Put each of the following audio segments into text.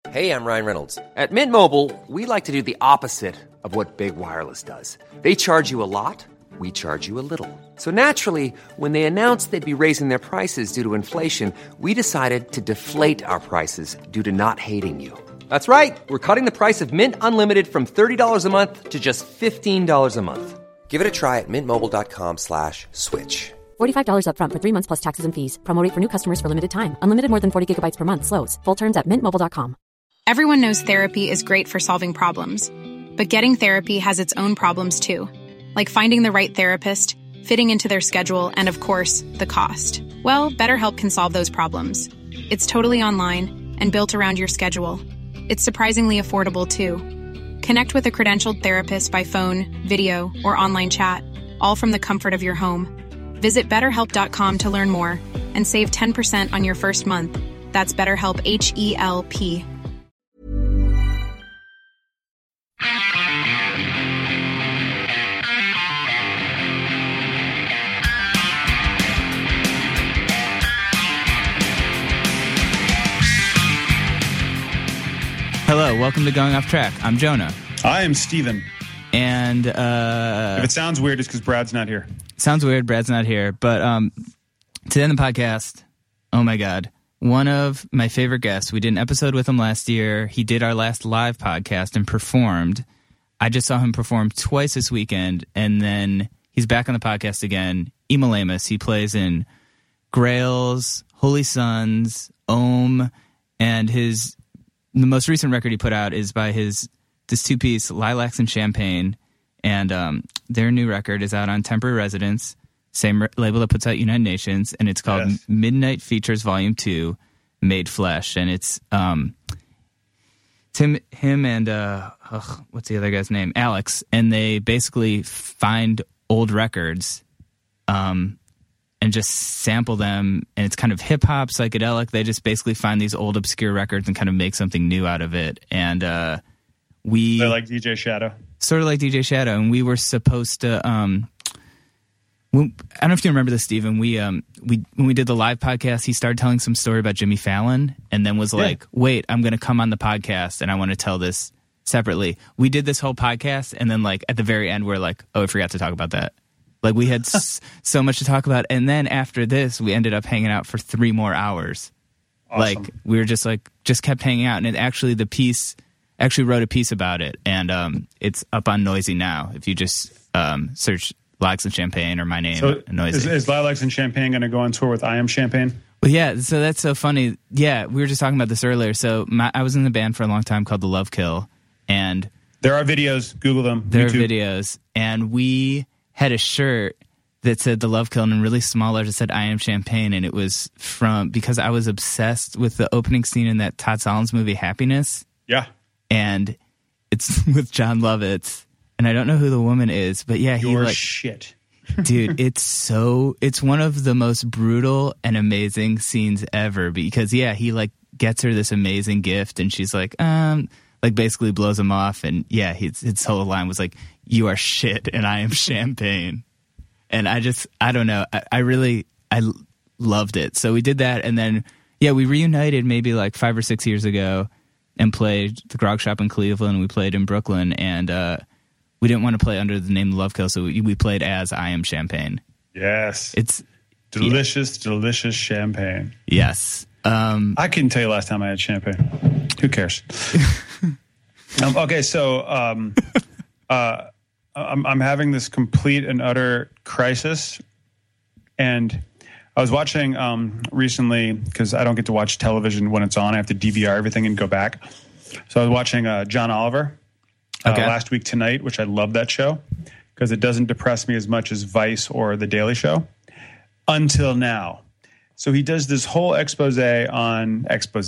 Hey, I'm Ryan Reynolds. At Mint Mobile, we like to do the opposite of what Big Wireless does. They charge you a lot, we charge you a little. So naturally, when they announced they'd be raising their prices due to inflation, we decided to deflate our prices due to not hating you. That's right. We're cutting the price of Mint Unlimited from $30 a month to just $15 a month. Give it a try at mintmobile.com/switch. $45 up front for 3 months plus taxes and fees. Promo rate for new customers for limited time. Unlimited more than 40 gigabytes per month. Slows full terms at mintmobile.com. Everyone knows therapy is great for solving problems. But getting therapy has its own problems too. Like finding the right therapist, fitting into their schedule, and of course, the cost. Well, BetterHelp can solve those problems. It's totally online and built around your schedule. It's surprisingly affordable too. Connect with a credentialed therapist by phone, video, or online chat, all from the comfort of your home. Visit BetterHelp.com to learn more and save 10% on your first month. That's BetterHelp, H-E-L-P. Hello, welcome to Going Off Track. I'm Jonah. I am Steven. And if it sounds weird, it's because Brad's not here. Sounds weird, Brad's not here. But today on the podcast, oh my God, one of my favorite guests. We did an episode with him last year. He did our last live podcast and performed. I just saw him perform twice this weekend, and then he's back on the podcast again. Emil Amos. He plays in Grails, Holy Sons, Ohm, and the most recent record he put out is by this two-piece, Lilacs and Champagne, and their new record is out on Temporary Residence, same label that puts out United Nations, and it's called Midnight Features Volume 2, Made Flesh, and it's him and what's the other guy's name? Alex, and they basically find old records and just sample them, and it's kind of hip-hop, psychedelic. They just basically find these old, obscure records and kind of make something new out of it. And They're like DJ Shadow. Sort of like DJ Shadow. And we were supposed to... I don't know if you remember this, Stephen. When we did the live podcast, he started telling some story about Jimmy Fallon, and then was like, wait, I'm going to come on the podcast, and I want to tell this separately. We did this whole podcast, and then like at the very end, we're like, oh, I forgot to talk about that. Like, we had so much to talk about. And then after this, we ended up hanging out for 3 more hours. Awesome. Like, we were just kept hanging out. And it actually, wrote a piece about it. And it's up on Noisy now. If you just search Lilacs and Champagne or my name, so Noisy. Is Lilacs and Champagne going to go on tour with I Am Champagne? Well, yeah. So that's so funny. Yeah, we were just talking about this earlier. So I was in the band for a long time called The Love Kill. And there are videos. Google them. There YouTube. are videos. And we had a shirt that said The Love Kill, and in really small letters it said I Am Champagne, and it was because I was obsessed with the opening scene in that Todd Solondz movie Happiness. Yeah. And it's with John Lovitz, and I don't know who the woman is, but yeah, shit. Dude, it's one of the most brutal and amazing scenes ever, because he like gets her this amazing gift, and she's like basically blows him off, and his whole line was like, you are shit and I am champagne. And I don't know, I loved it. So we did that, and then we reunited maybe like 5 or 6 years ago and played the Grog Shop in Cleveland. We played in Brooklyn, and we didn't want to play under the name The Love Kill, so we played as I Am Champagne. Yes. It's delicious champagne. Yes. I couldn't tell you last time I had champagne. Who cares? Okay, so I'm having this complete and utter crisis, and I was watching recently, because I don't get to watch television when it's on. I have to DVR everything and go back. So I was watching John Oliver last week tonight, which I love that show because it doesn't depress me as much as Vice or The Daily Show until now. So he does this whole on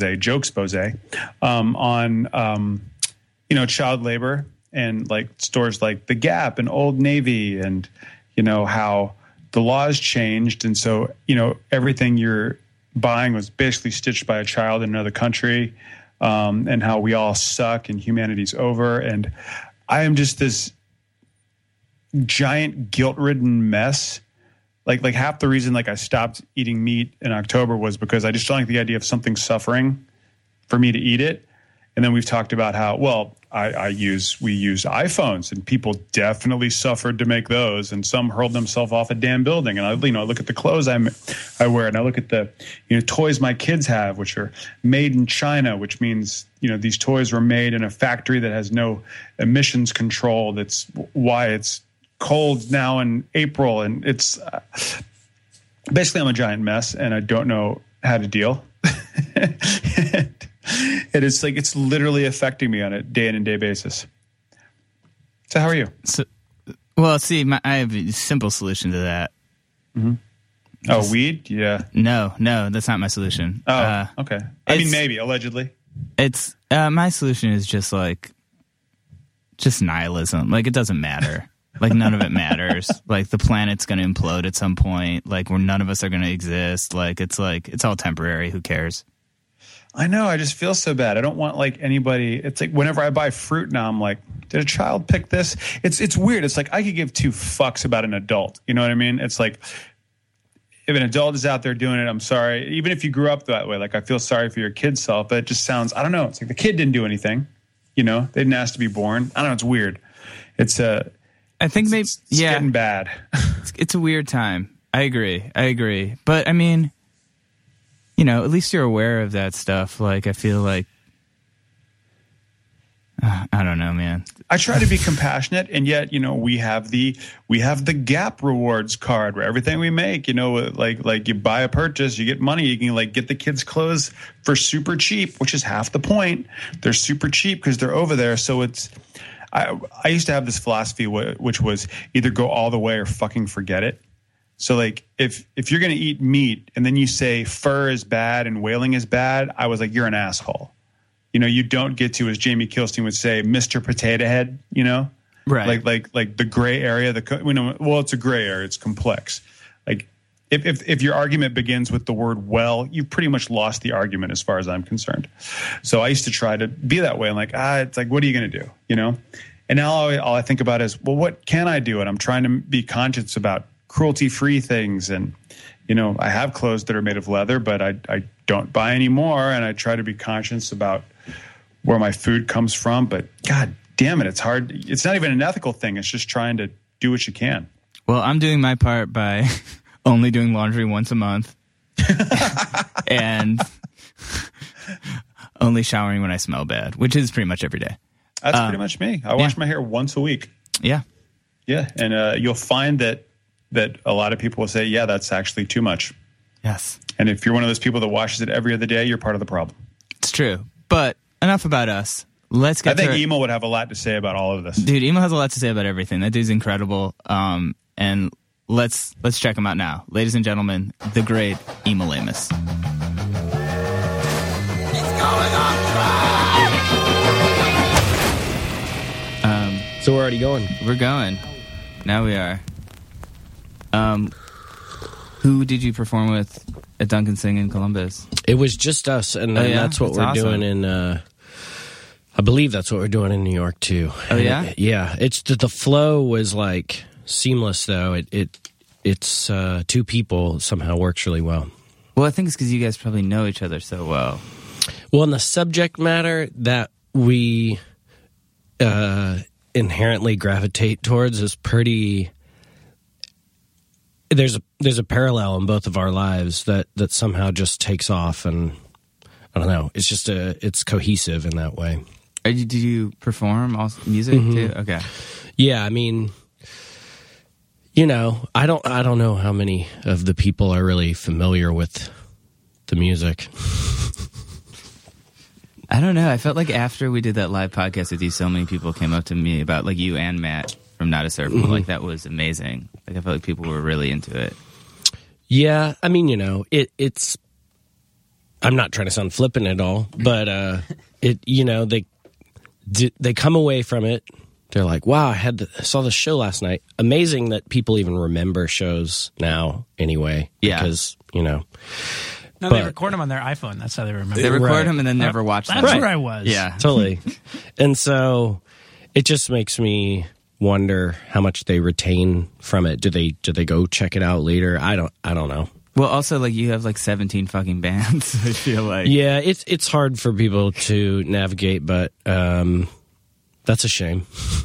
child labor and like stores like The Gap and Old Navy, and how the laws changed, and so everything you're buying was basically stitched by a child in another country, and how we all suck and humanity's over. And I am just this giant guilt-ridden mess. Like half the reason I stopped eating meat in October was because I just don't like the idea of something suffering for me to eat it. And then we've talked about how, well, we use iPhones, and people definitely suffered to make those, and some hurled themselves off a damn building. And I look at the clothes I wear, and I look at the toys my kids have, which are made in China, which means these toys were made in a factory that has no emissions control. That's why it's cold now in April, and it's basically I'm a giant mess, and I don't know how to deal. It is like it's literally affecting me on a day in and day basis. So how are you? Well, see, I have a simple solution to that. Mm-hmm. Oh, weed? Yeah. No, that's not my solution. Oh, okay. I mean, maybe allegedly. It's my solution is just nihilism. Like, it doesn't matter. Like, none of it matters. Like, the planet's going to implode at some point. Like, where none of us are going to exist. It's all temporary. Who cares? I know. I just feel so bad. I don't want anybody. It's like whenever I buy fruit now, I'm like, did a child pick this? It's weird. It's like I could give two fucks about an adult. You know what I mean? It's like if an adult is out there doing it, I'm sorry. Even if you grew up that way, like I feel sorry for your kid's self. But it just sounds, I don't know. It's like the kid didn't do anything. They didn't ask to be born. I don't know. It's weird. I think maybe it's getting bad. It's a weird time. I agree. But I mean, at least you're aware of that stuff. Like, I feel like, I don't know, man. I try to be compassionate, and yet, we have the Gap rewards card where everything we make, like you buy a purchase, you get money, you can get the kids' clothes for super cheap, which is half the point. They're super cheap because they're over there. So I used to have this philosophy, which was either go all the way or fucking forget it. So if you're going to eat meat and then you say fur is bad and whaling is bad, I was like, you're an asshole. You don't get to, as Jamie Kilstein would say, Mr. Potato Head, Right. Like the gray area, it's a gray area. It's complex. Like if your argument begins with the word well, you've pretty much lost the argument as far as I'm concerned. So I used to try to be that way. I'm like, it's like, what are you going to do? And now all I think about is, well, what can I do? And I'm trying to be conscious about cruelty-free things. And, I have clothes that are made of leather, but I don't buy any more. And I try to be conscious about where my food comes from. But God damn it, it's hard. It's not even an ethical thing. It's just trying to do what you can. Well, I'm doing my part by only doing laundry once a month and only showering when I smell bad, which is pretty much every day. That's pretty much me. I wash my hair once a week. Yeah. Yeah. And you'll find that a lot of people will say, yeah, that's actually too much. Yes. And if you're one of those people that washes it every other day, you're part of the problem. It's true. But enough about us. Let's get I think Emil would have a lot to say about all of this. Dude, Emil has a lot to say about everything. That dude's incredible. And let's check him out now. Ladies and gentlemen, the great Emil Amos. It's going on track! So we're already going. We're going. Now we are. Who did you perform with at Duncan Sing in Columbus? It was just us, and that's what we're awesome. Doing in. I believe that's what we're doing in New York too. Oh yeah, yeah. It's the flow was seamless though. It's two people somehow works really well. Well, I think it's because you guys probably know each other so well. Well, in the subject matter that we inherently gravitate towards is pretty. There's a parallel in both of our lives that somehow just takes off, and I don't know. It's just it's cohesive in that way. Did you perform music too? Okay. Yeah, I mean, I don't know how many of the people are really familiar with the music. I don't know. I felt like after we did that live podcast with you, so many people came up to me about you and Matt from Not a Surfer. Mm-hmm. That was amazing. I felt like people were really into it. Yeah, I mean, it's. I'm not trying to sound flippant at all, but they come away from it. They're like, "Wow, I saw the show last night." Amazing that people even remember shows now. Anyway, because No, they record them on their iPhone. That's how they remember. They record them and then never watch them. That's where I was. Yeah, totally. And so it just makes me wonder how much they retain from it. Do they go check it out later? I don't know. Well, also, like, you have, like, 17 fucking bands, I feel like. Yeah, it's hard for people to navigate, but that's a shame.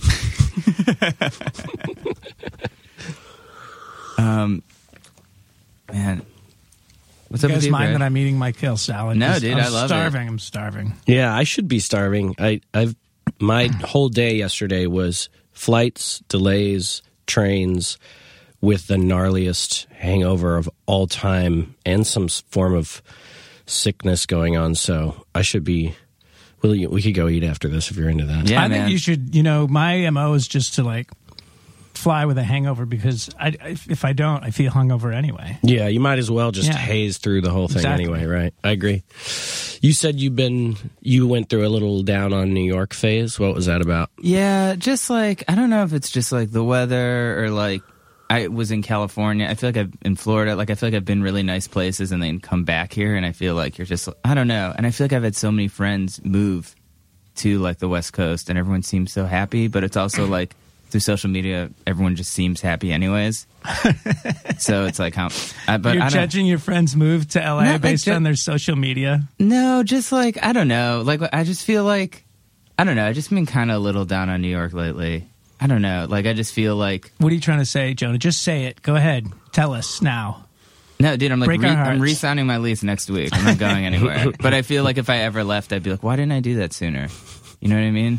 Man. What's you up with guys you, mind Greg? that I'm eating my kale salad? No, dude, I love it. I'm starving. Yeah, I should be starving. My whole day yesterday was flights, delays, trains, with the gnarliest hangover of all time and some form of sickness going on. So I should be. We could go eat after this if you're into that. Yeah, I man. think you should. My MO is just to like fly with a hangover because if I don't, I feel hungover anyway. Yeah, you might as well just haze through the whole thing anyway, right? I agree. You said you went through a little down on New York phase. What was that about? Yeah, just like, I don't know if it's just like the weather or like, I was in California. I feel like in Florida. Like, I feel like I've been really nice places and then come back here and I feel like you're just, I don't know. And I feel like I've had so many friends move to like the West Coast and everyone seems so happy, but it's also like through social media, everyone just seems happy anyways. So it's like, you're judging your friends move to LA based on their social media? No, just like, I don't know. Like, I just feel like, I don't know. I've just been kind of a little down on New York lately. I don't know. Like, I just feel like... What are you trying to say, Jonah? Just say it. Go ahead. Tell us now. No, dude, I'm like, I'm hearts. re-signing my lease next week. I'm not going anywhere. But I feel like if I ever left, I'd be like, why didn't I do that sooner? You know what I mean?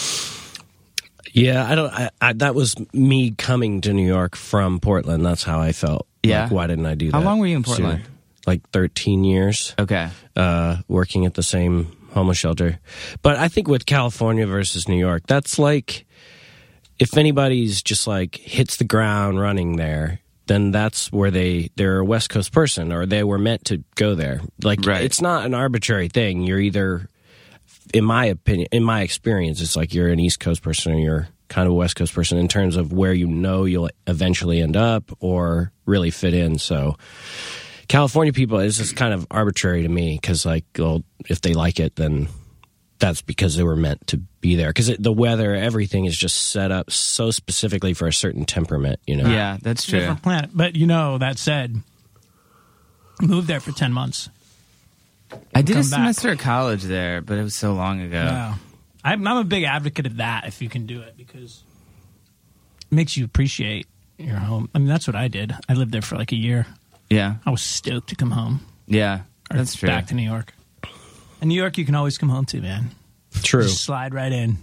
Yeah, that was me coming to New York from Portland. That's how I felt. Yeah. Like, why didn't I do that? How long were you in Portland? sooner? Like 13 years. Okay. Working at the same homeless shelter. But I think with California versus New York, that's like... If anybody's just like hits the ground running there, then that's where they're a West Coast person or they were meant to go there. Like, right. It's not an arbitrary thing. You're either, in my opinion, in my experience, it's like you're an East Coast person or you're kind of a West Coast person in terms of where you'll eventually end up or really fit in. So California people is just kind of arbitrary to me because, like, well, if they like it, then that's because they were meant to be there. Because the weather, everything is just set up so specifically for a certain temperament, you know? Yeah, that's true. Different planet. But, that said, moved there for 10 months. I did a Come semester at college there, but it was so long ago. Yeah. I'm a big advocate of that if you can do it because it makes you appreciate your home. I mean, that's what I did. I lived there for like a year. Yeah. I was stoked to come home. Yeah, that's true. Back to New York. In New York, you can always come home to, man. True. Just slide right in.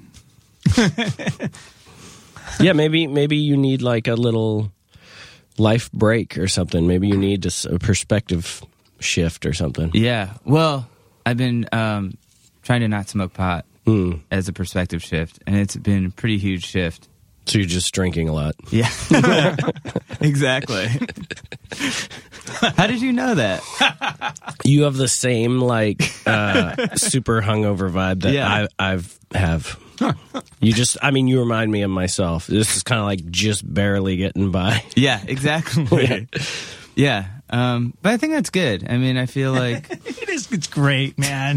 Yeah, maybe you need like a little life break or something. Maybe you need a perspective shift or something. Yeah. Well, I've been trying to not smoke pot as a perspective shift, and it's been a pretty huge shift. So you're just drinking a lot. Yeah. Exactly. How did you know that? You have the same like super hungover vibe that I have. You remind me of myself. This is kind of like just barely getting by. Yeah, exactly. Yeah. But I think that's good. I mean, I feel like It's great, man.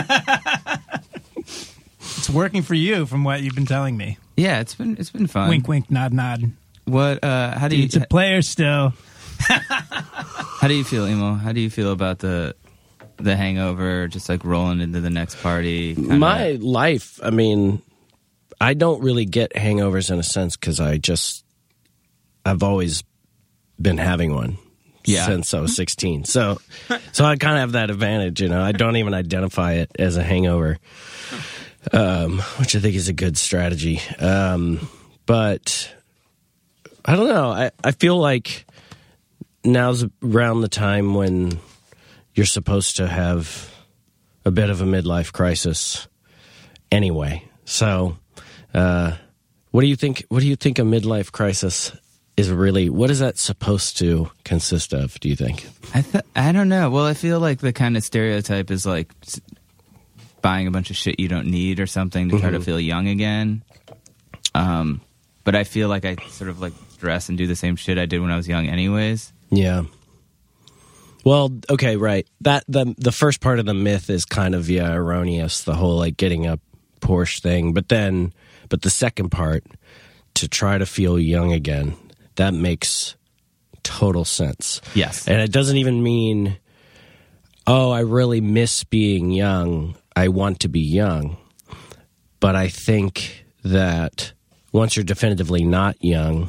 It's working for you from what you've been telling me. yeah, it's been fun. Wink, wink, nod, nod. What? How do you? It's a player still. How do you feel, Emo? How do you feel about the hangover? Just like rolling into the next party. My life. I mean, I don't really get hangovers in a sense because I've always been having one. Yeah. Since I was 16. So I kind of have that advantage, I don't even identify it as a hangover, which I think is a good strategy. But I don't know. I feel like now's around the time when you're supposed to have a bit of a midlife crisis anyway. So what do you think a midlife crisis is really, what is that supposed to consist of, do you think? I don't know. Well, I feel like the kind of stereotype is like buying a bunch of shit you don't need or something to try to feel young again. But I feel like I sort of like dress and do the same shit I did when I was young anyways. Yeah. Well, okay, right. That the first part of the myth is kind of erroneous, the whole like getting a Porsche thing, but the second part, to try to feel young again, that makes total sense. Yes. And it doesn't even mean, oh, I really miss being young. I want to be young. But I think that once you're definitively not young,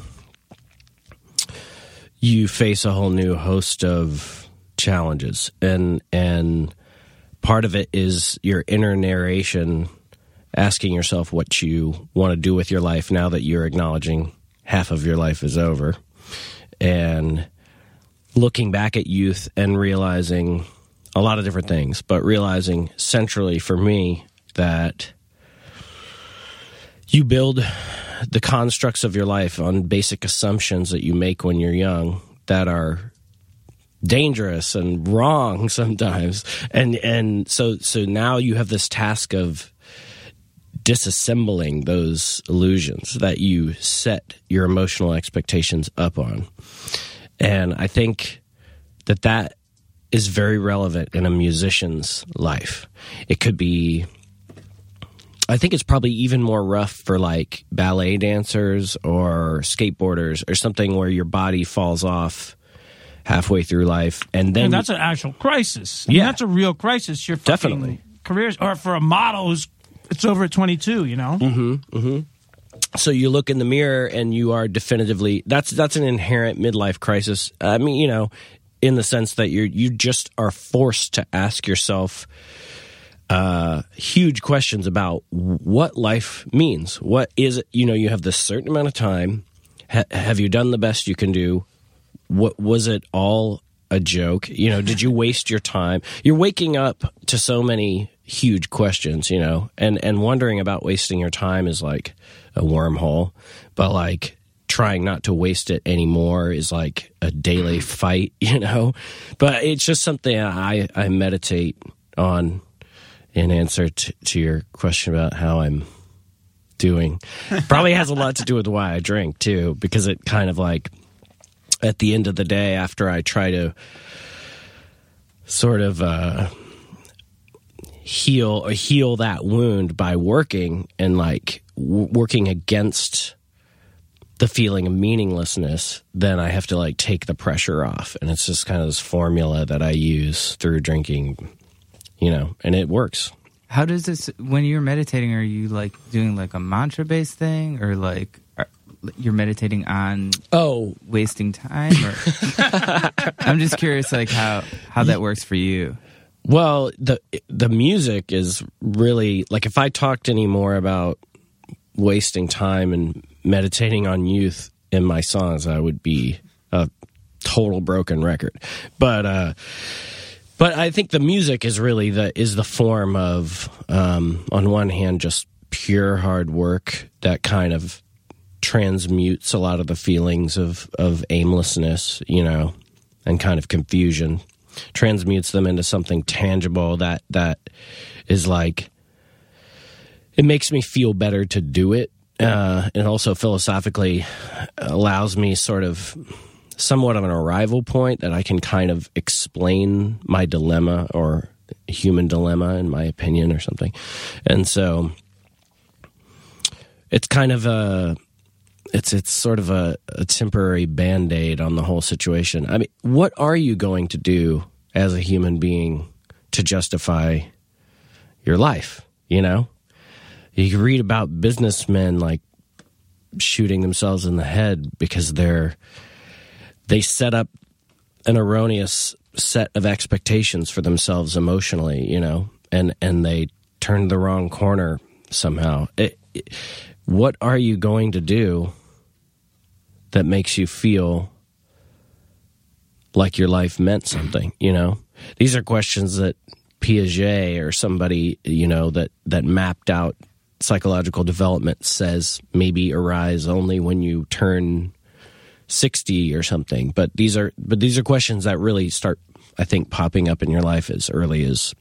you face a whole new host of challenges. And part of it is your inner narration asking yourself what you want to do with your life now that you're acknowledging half of your life is over. And looking back at youth and realizing a lot of different things, but realizing centrally for me that you build the constructs of your life on basic assumptions that you make when you're young that are dangerous and wrong sometimes. And so now you have this task of disassembling those illusions that you set your emotional expectations up on. And I think that is very relevant in a musician's life. It could be, I think it's probably even more rough for like ballet dancers or skateboarders or something where your body falls off halfway through life. And then that's an actual crisis. I mean, that's a real crisis. Your definitely careers, or for a model who's it's over at 22, you know? Mm-hmm, mm-hmm. So you look in the mirror and you are definitively, that's an inherent midlife crisis. I mean, you know, in the sense that you just are forced to ask yourself huge questions about what life means. What is it? You know, you have this certain amount of time. Have you done the best you can do? What was it all a joke? You know, did you waste your time? You're waking up to so many huge questions, you know, and wondering about wasting your time is like a wormhole, but like trying not to waste it anymore is like a daily fight, you know. But it's just something I meditate on in answer to your question about how I'm doing. Probably has a lot to do with why I drink too, because it kind of like at the end of the day, after I try to sort of heal that wound by working and like working against the feeling of meaninglessness, then I have to like take the pressure off. And it's just kind of this formula that I use through drinking, you know, and it works. How does this, when you're meditating, are you like doing like a mantra based thing, or like you're meditating on wasting time? Or I'm just curious like how that works for you. Well, the music is really, like, if I talked any more about wasting time and meditating on youth in my songs, I would be a total broken record. But I think the music is really the form of, on one hand, just pure hard work that kind of transmutes a lot of the feelings of aimlessness, you know, and kind of confusion. Transmutes them into something tangible that is like, it makes me feel better to do it. And also philosophically allows me sort of somewhat of an arrival point that I can kind of explain my dilemma, or human dilemma in my opinion, or something. And so it's kind of it's sort of a temporary Band-Aid on the whole situation. I mean, what are you going to do as a human being to justify your life, you know? You can read about businessmen like shooting themselves in the head because they set up an erroneous set of expectations for themselves emotionally, you know, and they turned the wrong corner somehow. What are you going to do that makes you feel like your life meant something, you know? These are questions that Piaget or somebody, you know, that mapped out psychological development says maybe arise only when you turn 60 or something. But these are questions that really start, I think, popping up in your life as early as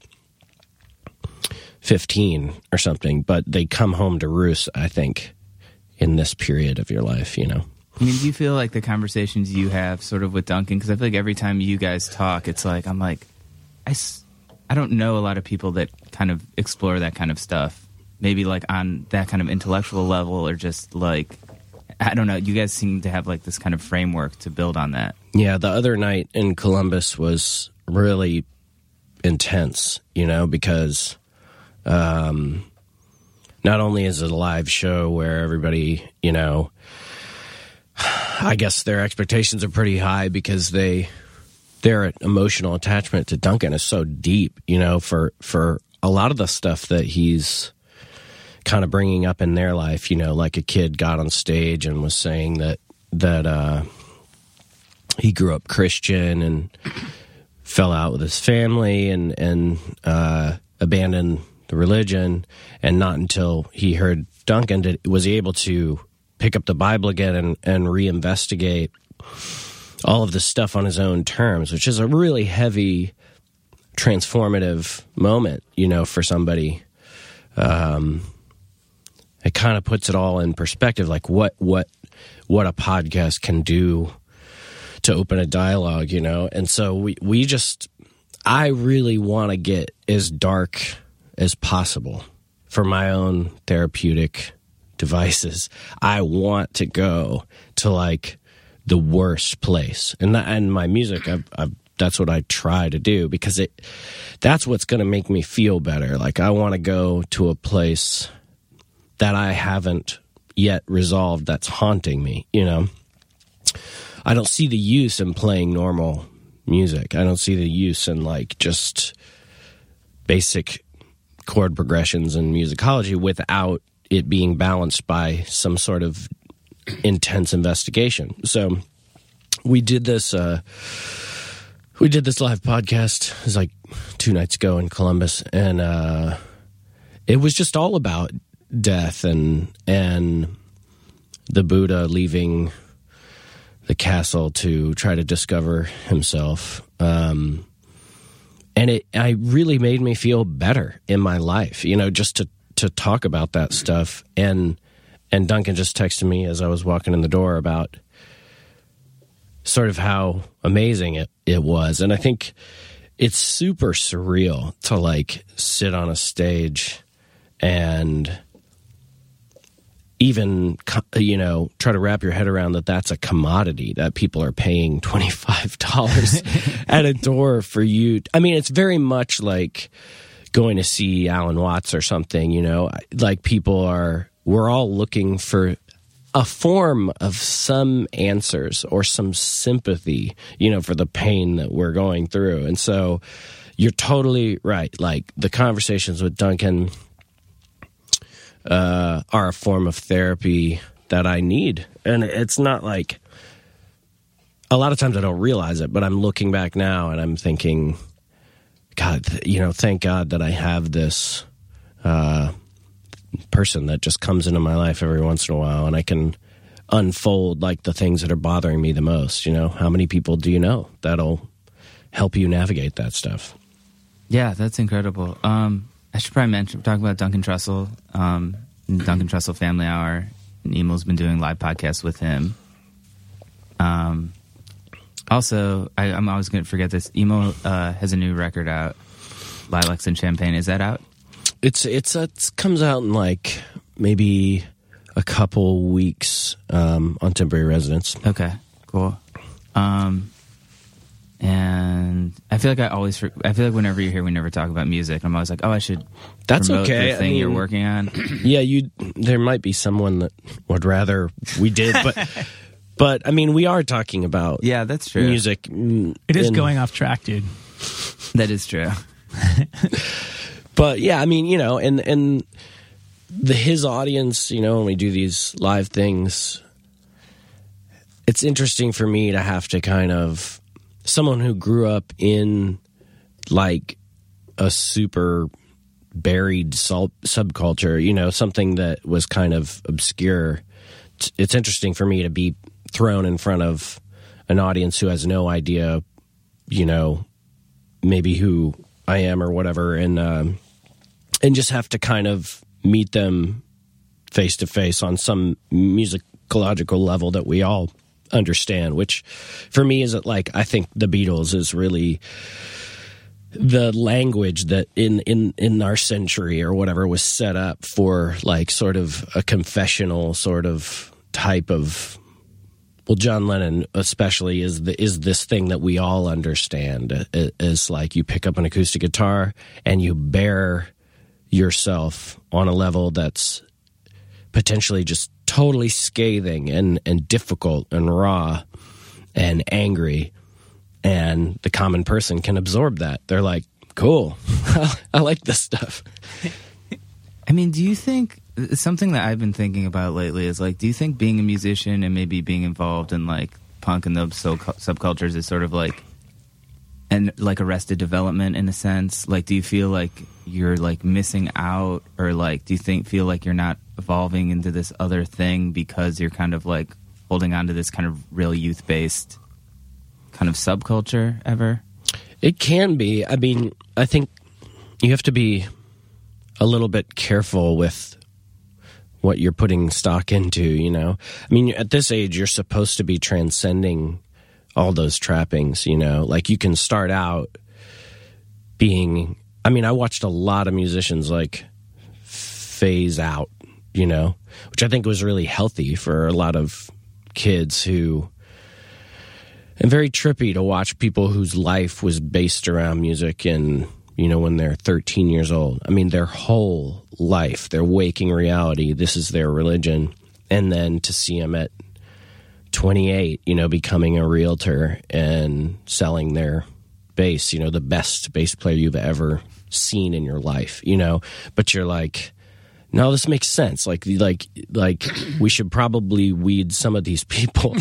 15 or something. But they come home to roost, I think, in this period of your life, you know? I mean, do you feel like the conversations you have sort of with Duncan, because I feel like every time you guys talk, it's like, I'm like, I don't know a lot of people that kind of explore that kind of stuff, maybe like on that kind of intellectual level, or just like, I don't know. You guys seem to have like this kind of framework to build on that. Yeah, the other night in Columbus was really intense, because not only is it a live show where everybody, I guess their expectations are pretty high because their emotional attachment to Duncan is so deep, for a lot of the stuff that he's kind of bringing up in their life, like a kid got on stage and was saying that he grew up Christian and fell out with his family and abandoned the religion, and not until he heard Duncan was he able to pick up the Bible again and reinvestigate all of this stuff on his own terms, which is a really heavy, transformative moment, for somebody. It kind of puts it all in perspective, like what a podcast can do to open a dialogue, And so I really want to get as dark as possible for my own therapeutic devices. I want to go to like the worst place, and my music, that's what I try to do because that's what's going to make me feel better. Like I want to go to a place that I haven't yet resolved that's haunting me, I don't see the use in playing normal music. I don't see the use in like just basic chord progressions and musicology without it being balanced by some sort of intense investigation. So we did this live podcast. It was like 2 nights ago in Columbus, and it was just all about death and the Buddha leaving the castle to try to discover himself. And I really made me feel better in my life, just to talk about that stuff. And Duncan just texted me as I was walking in the door about sort of how amazing it was. And I think it's super surreal to like sit on a stage and even, try to wrap your head around that's a commodity that people are paying $25 at a door for you. I mean, it's very much like going to see Alan Watts or something, like we're all looking for a form of some answers or some sympathy, for the pain that we're going through. And so you're totally right. Like the conversations with Duncan are a form of therapy that I need. And it's not like, a lot of times I don't realize it, but I'm looking back now and I'm thinking, God, thank God that I have this person that just comes into my life every once in a while, and I can unfold like the things that are bothering me the most. How many people do you know that'll help you navigate that stuff? Yeah, that's incredible. I should probably talk about Duncan Trussell, Duncan Trussell Family Hour. And Emo's been doing live podcasts with him. Also, I'm always going to forget this. Emo has a new record out, Lilacs and Champagne. Is that out? It comes out in like maybe a couple weeks on Temporary Residence. Okay, cool. And I feel like whenever you're here, we never talk about music. I'm always like, I should. That's promote okay. The thing you're working on. Yeah, there might be someone that would rather we did, but I mean, we are talking about. Yeah, that's true. Music. It is going off track, dude. That is true. But yeah, I mean, and his audience, when we do these live things, it's interesting for me to have to kind of. Someone who grew up in like a super buried subculture, something that was kind of obscure. It's interesting for me to be thrown in front of an audience who has no idea, maybe who I am or whatever, and just have to kind of meet them face to face on some musicological level that we all understand, which for me is like, I think the Beatles is really the language that in our century or whatever was set up for like sort of a confessional sort of type of, well, John Lennon especially is this thing that we all understand. Is like you pick up an acoustic guitar and you bare yourself on a level that's potentially just totally scathing and difficult and raw and angry, and the common person can absorb that. They're like, cool, I like this stuff. I mean, do you think, something that I've been thinking about lately is like, do you think being a musician and maybe being involved in like punk and those subcultures is sort of like Arrested Development in a sense? Like, do you feel like you're like missing out, or like do you feel like you're not evolving into this other thing because you're kind of like holding on to this kind of real youth-based kind of subculture ever? It can be. I mean, I think you have to be a little bit careful with what you're putting stock into, you know? I mean, at this age, you're supposed to be transcending all those trappings, you know? Like, you can start out being... I mean, I watched a lot of musicians, like, phase out, you know? Which I think was really healthy for a lot of kids who... And very trippy to watch people whose life was based around music and, you know, when they're 13 years old. I mean, their whole life, their waking reality, this is their religion. And then to see them at 28, you know, becoming a realtor and selling their bass, you know, the best bass player you've ever seen in your life, you know. But you're like, no, this makes sense. Like we should probably weed some of these people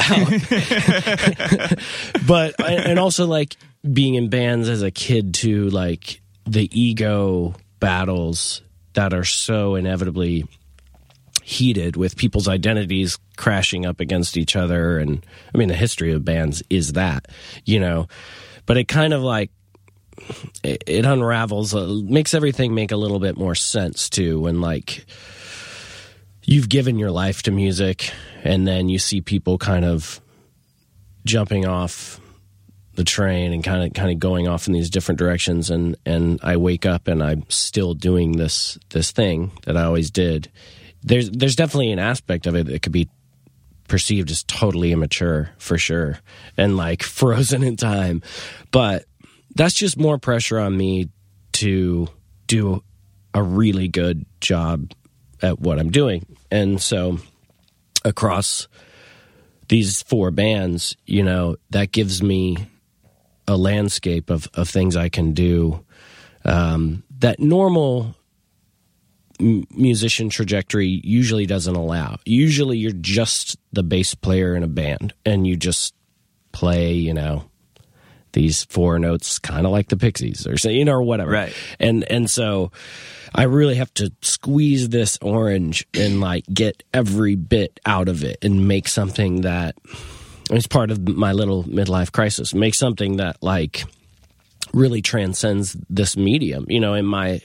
out. But, and also like being in bands as a kid too, like the ego battles that are so inevitably heated with people's identities crashing up against each other. And I mean, the history of bands is that, you know, but it kind of like, it unravels, makes everything make a little bit more sense too, when like you've given your life to music and then you see people kind of jumping off the train and kind of going off in these different directions, and I wake up and I'm still doing this thing that I always did. There's definitely an aspect of it that could be perceived as totally immature, for sure, and like frozen in time, but that's just more pressure on me to do a really good job at what I'm doing. And so across these 4 bands, you know, that gives me a landscape of things I can do that normal musician trajectory usually doesn't allow. Usually you're just the bass player in a band and you just play, you know, these 4 notes, kind of like the Pixies or, you know, or whatever. Right. And so I really have to squeeze this orange and like get every bit out of it and make something that, it's part of my little midlife crisis, make something that like really transcends this medium, you know, in my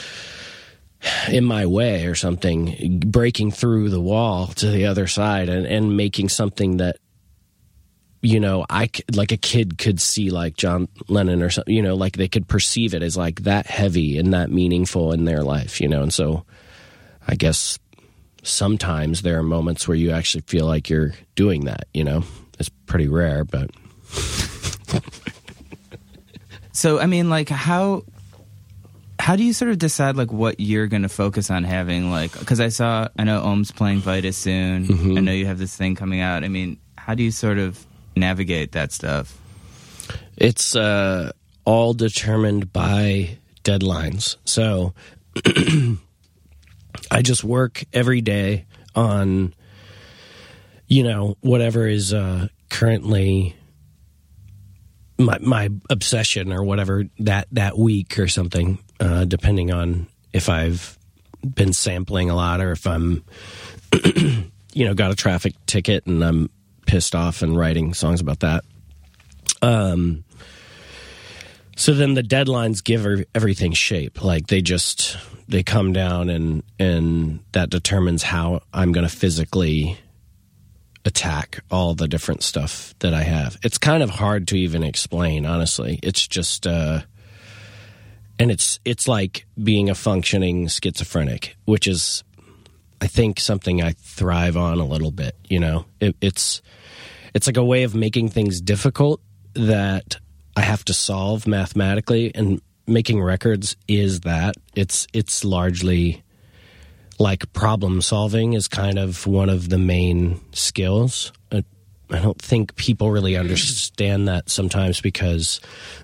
way or something, breaking through the wall to the other side and making something that, you know, like a kid could see, like John Lennon or something, you know, like they could perceive it as like that heavy and that meaningful in their life, you know. And so I guess sometimes there are moments where you actually feel like you're doing that, you know. It's pretty rare, but. So, I mean, like how do you sort of decide like what you're going to focus on having? Like, because I know Ohm's playing Vitus soon. Mm-hmm. I know you have this thing coming out. I mean, how do you sort of navigate that stuff? It's all determined by deadlines. So I just work every day on, you know, whatever is currently my obsession or whatever that week or something, depending on if I've been sampling a lot or if I'm, you know, got a traffic ticket and I'm pissed off and writing songs about that. So then the deadlines give everything shape. Like they come down and that determines how I'm going to physically attack all the different stuff that I have. It's kind of hard to even explain, honestly. It's just, and it's like being a functioning schizophrenic, which is, I think, something I thrive on a little bit. You know, it's like a way of making things difficult that I have to solve mathematically, and making records is that. It's largely like problem solving is kind of one of the main skills. I don't think people really understand that sometimes, because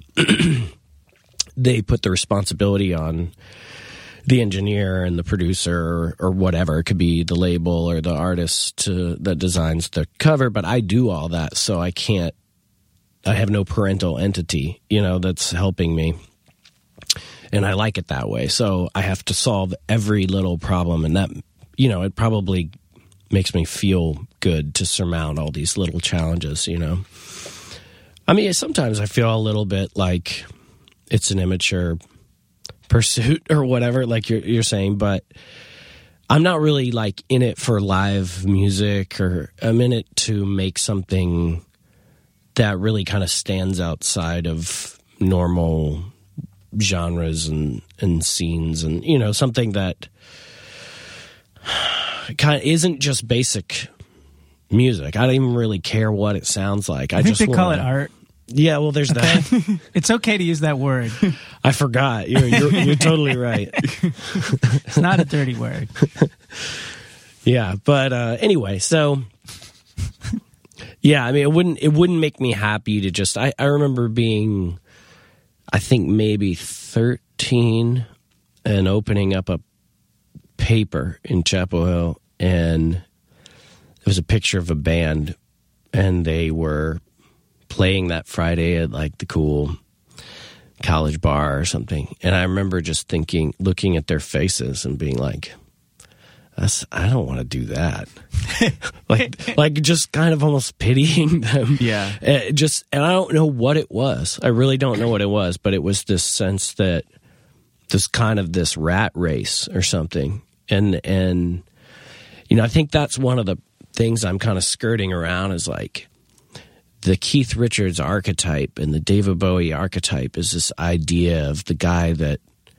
they put the responsibility on the engineer and the producer or whatever. It could be the label or the artist that designs the cover, but I do all that, so I have no parental entity, you know, that's helping me. And I like it that way. So I have to solve every little problem, and that, you know, it probably makes me feel good to surmount all these little challenges, you know. I mean, sometimes I feel a little bit like it's an immature pursuit or whatever, like you're saying, but I'm not really like in it for live music, or I'm in it to make something that really kind of stands outside of normal genres and scenes, and, you know, something that kind of isn't just basic music. I don't even really care what it sounds like. I think they call it art. Yeah, well, there's that. It's okay to use that word. I forgot. You're totally right. It's not a dirty word. Yeah, but anyway, so yeah, I mean, it wouldn't make me happy to just. I remember being, I think maybe 13, and opening up a paper in Chapel Hill, and there was a picture of a band, and they were playing that Friday at like the cool college bar or something. And I remember just looking at their faces and being like, I don't want to do that. like just kind of almost pitying them. Yeah. And I don't know what it was. I really don't know what it was, but it was this sense that this kind of this rat race or something. And you know, I think that's one of the things I'm kind of skirting around, is like the Keith Richards archetype and the David Bowie archetype is this idea of the guy that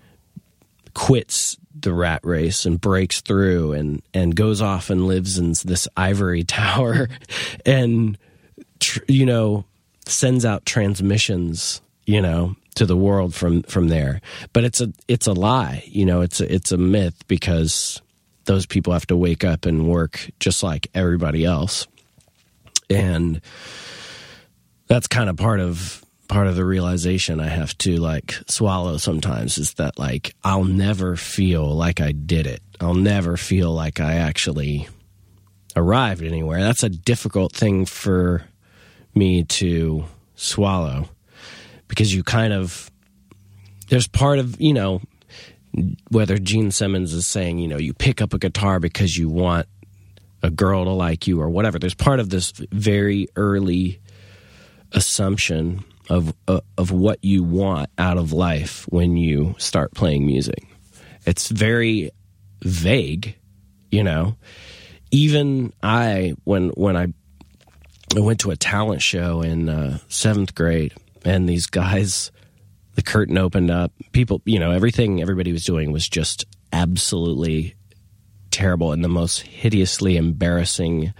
quits the rat race and breaks through and goes off and lives in this ivory tower and, you know, sends out transmissions, you know, to the world from there. But it's a lie, you know, it's a myth, because those people have to wake up and work just like everybody else. And that's kind of part of the realization I have to like swallow sometimes, is that like I'll never feel like I did it. I'll never feel like I actually arrived anywhere. That's a difficult thing for me to swallow, because you kind of, there's part of, you know, whether Gene Simmons is saying, you know, you pick up a guitar because you want a girl to like you or whatever. There's part of this very early assumption of what you want out of life when you start playing music. It's very vague, you know. Even when I went to a talent show in 7th grade, and these guys, the curtain opened up, people, you know, everything everybody was doing was just absolutely terrible in the most hideously embarrassing,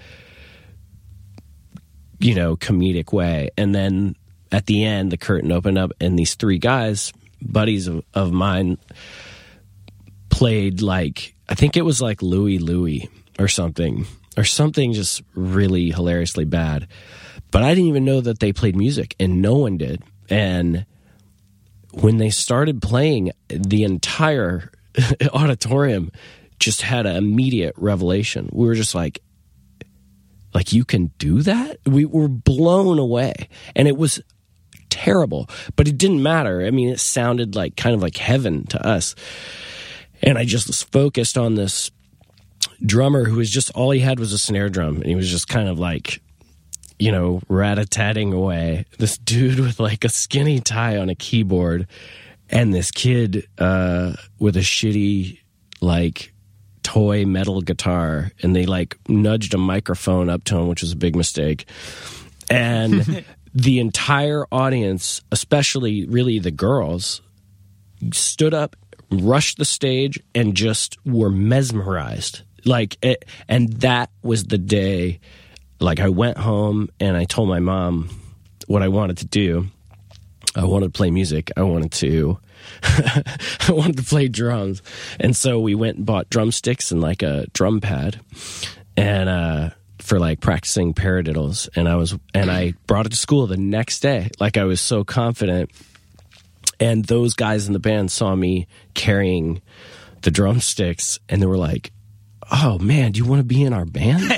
you know, comedic way. And then at the end, the curtain opened up, and these 3 guys, buddies of mine, played like, I think it was like Louie Louie or something just really hilariously bad. But I didn't even know that they played music, and no one did. And when they started playing, the entire auditorium just had an immediate revelation. We were just like, you can do that? We were blown away. And it was terrible, but it didn't matter. I mean, it sounded like kind of like heaven to us. And I just was focused on this drummer who was just, all he had was a snare drum, and he was just kind of like, you know, rat-a-tatting away. This dude with like a skinny tie on a keyboard, and this kid with a shitty like toy metal guitar, and they like nudged a microphone up to him, which was a big mistake. And the entire audience, especially really the girls, stood up, rushed the stage, and just were mesmerized. And that was the day, like, I went home and I told my mom what I wanted to do. I wanted to play music. I wanted to play drums. And so we went and bought drumsticks and like a drum pad and for like practicing paradiddles. And I brought it to school the next day. Like, I was so confident. And those guys in the band saw me carrying the drumsticks and they were like, "Oh man, do you want to be in our band?"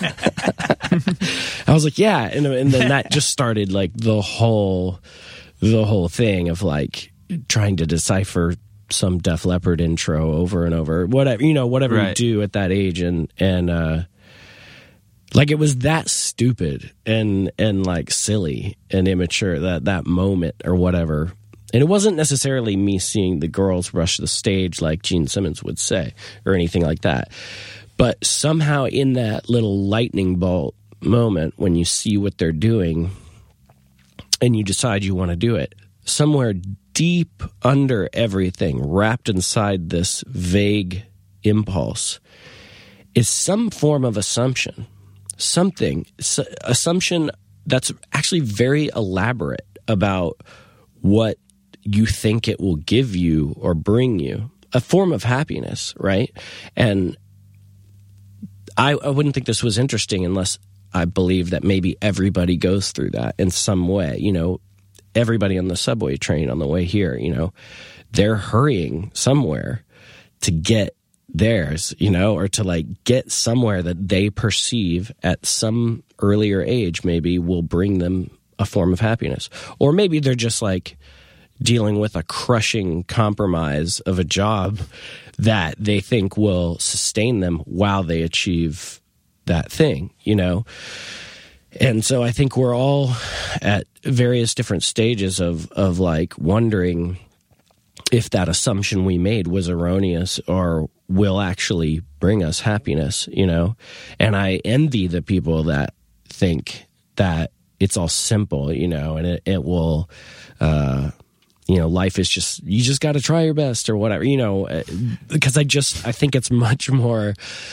I was like, "Yeah." And then that just started like the whole thing of like trying to decipher some Def Leppard intro over and over, whatever you do at that age. And like, it was that stupid and like silly and immature, that moment or whatever. And it wasn't necessarily me seeing the girls rush the stage like Gene Simmons would say or anything like that. But somehow in that little lightning bolt moment when you see what they're doing and you decide you want to do it, somewhere deep under everything, wrapped inside this vague impulse, is some form of assumption. Assumption that's actually very elaborate about what you think it will give you or bring you, a form of happiness, right? And I wouldn't think this was interesting unless I believe that maybe everybody goes through that in some way. Everybody on the subway train on the way here, they're hurrying somewhere to get theirs, or to like get somewhere that they perceive at some earlier age maybe will bring them a form of happiness. Or maybe they're just like dealing with a crushing compromise of a job that they think will sustain them while they achieve that thing, And so I think we're all at various different stages of like wondering if that assumption we made was erroneous or will actually bring us happiness, And I envy the people that think that it's all simple, and it will, life is just, you just got to try your best or whatever, because I think it's much more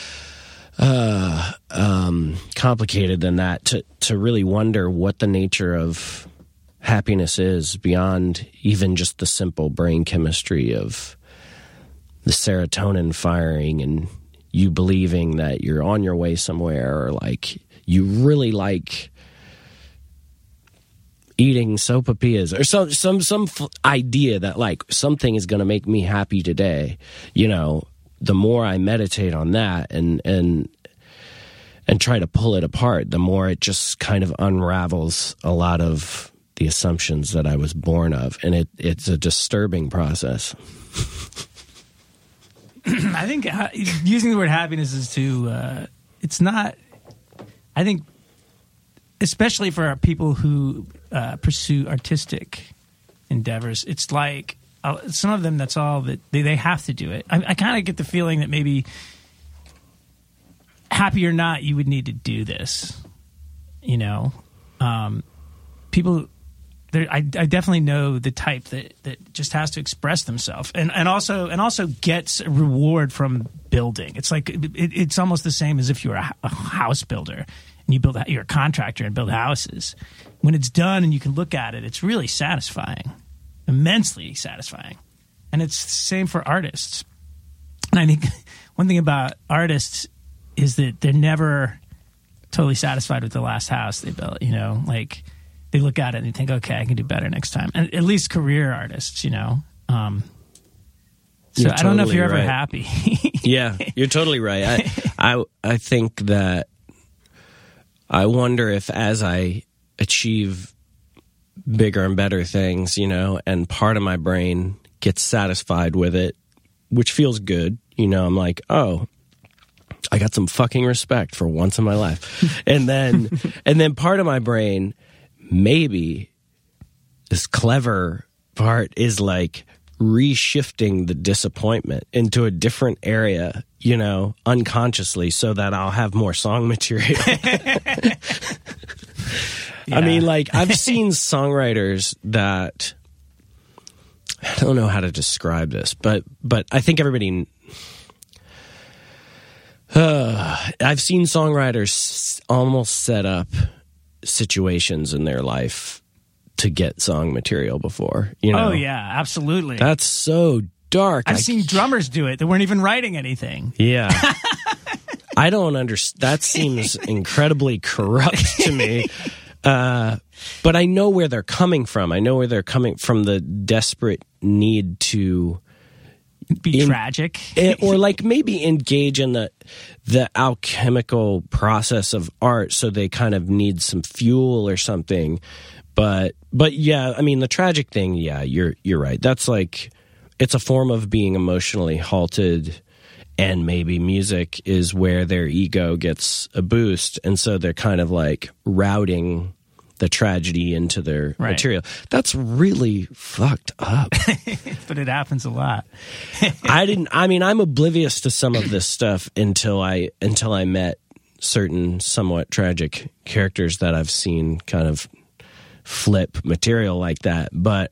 complicated than that to really wonder what the nature of happiness is beyond even just the simple brain chemistry of the serotonin firing and you believing that you're on your way somewhere, or like you really like eating sopapillas or some idea that like something is going to make me happy today. The more I meditate on that and try to pull it apart, the more it just kind of unravels a lot of the assumptions that I was born of. And it's a disturbing process. I think using the word happiness is it's not, I think, especially for people who pursue artistic endeavors, it's like some of them, that's all that they have to do it. I kind of get the feeling that maybe, happy or not, you would need to do this. People. I definitely know the type that just has to express themselves and also gets a reward from building. It's like it's almost the same as if you were a house builder and you're a contractor and build houses. When it's done and you can look at it, it's really satisfying, immensely satisfying. And it's the same for artists. And I think one thing about artists is that they're never totally satisfied with the last house they built. Like, they look at it and they think, okay, I can do better next time. And at least career artists, So I don't know if you're ever happy. Yeah, you're totally right. I think that I wonder if as I achieve bigger and better things, and part of my brain gets satisfied with it, which feels good. I'm like, oh, I got some fucking respect for once in my life. and then part of my brain, maybe this clever part, is like reshifting the disappointment into a different area, unconsciously, so that I'll have more song material. Yeah. I mean, like, I've seen songwriters that, I don't know how to describe this, but I think everybody, I've seen songwriters almost set up situations in their life to get song material before, you know? Oh, yeah, absolutely. That's so dark. I've seen drummers do it. They weren't even writing anything. Yeah. I don't understand. That seems incredibly corrupt to me. But I know where they're coming from. I know where they're coming from, the desperate need to be tragic. Or like maybe engage in the alchemical process of art, so they kind of need some fuel or something. But yeah, I mean, the tragic thing, yeah, you're right. That's like, it's a form of being emotionally halted, and maybe music is where their ego gets a boost, and so they're kind of like routing the tragedy into their material. That's really fucked up. But it happens a lot. I'm oblivious to some of this stuff until I met certain somewhat tragic characters that I've seen kind of flip material like that. But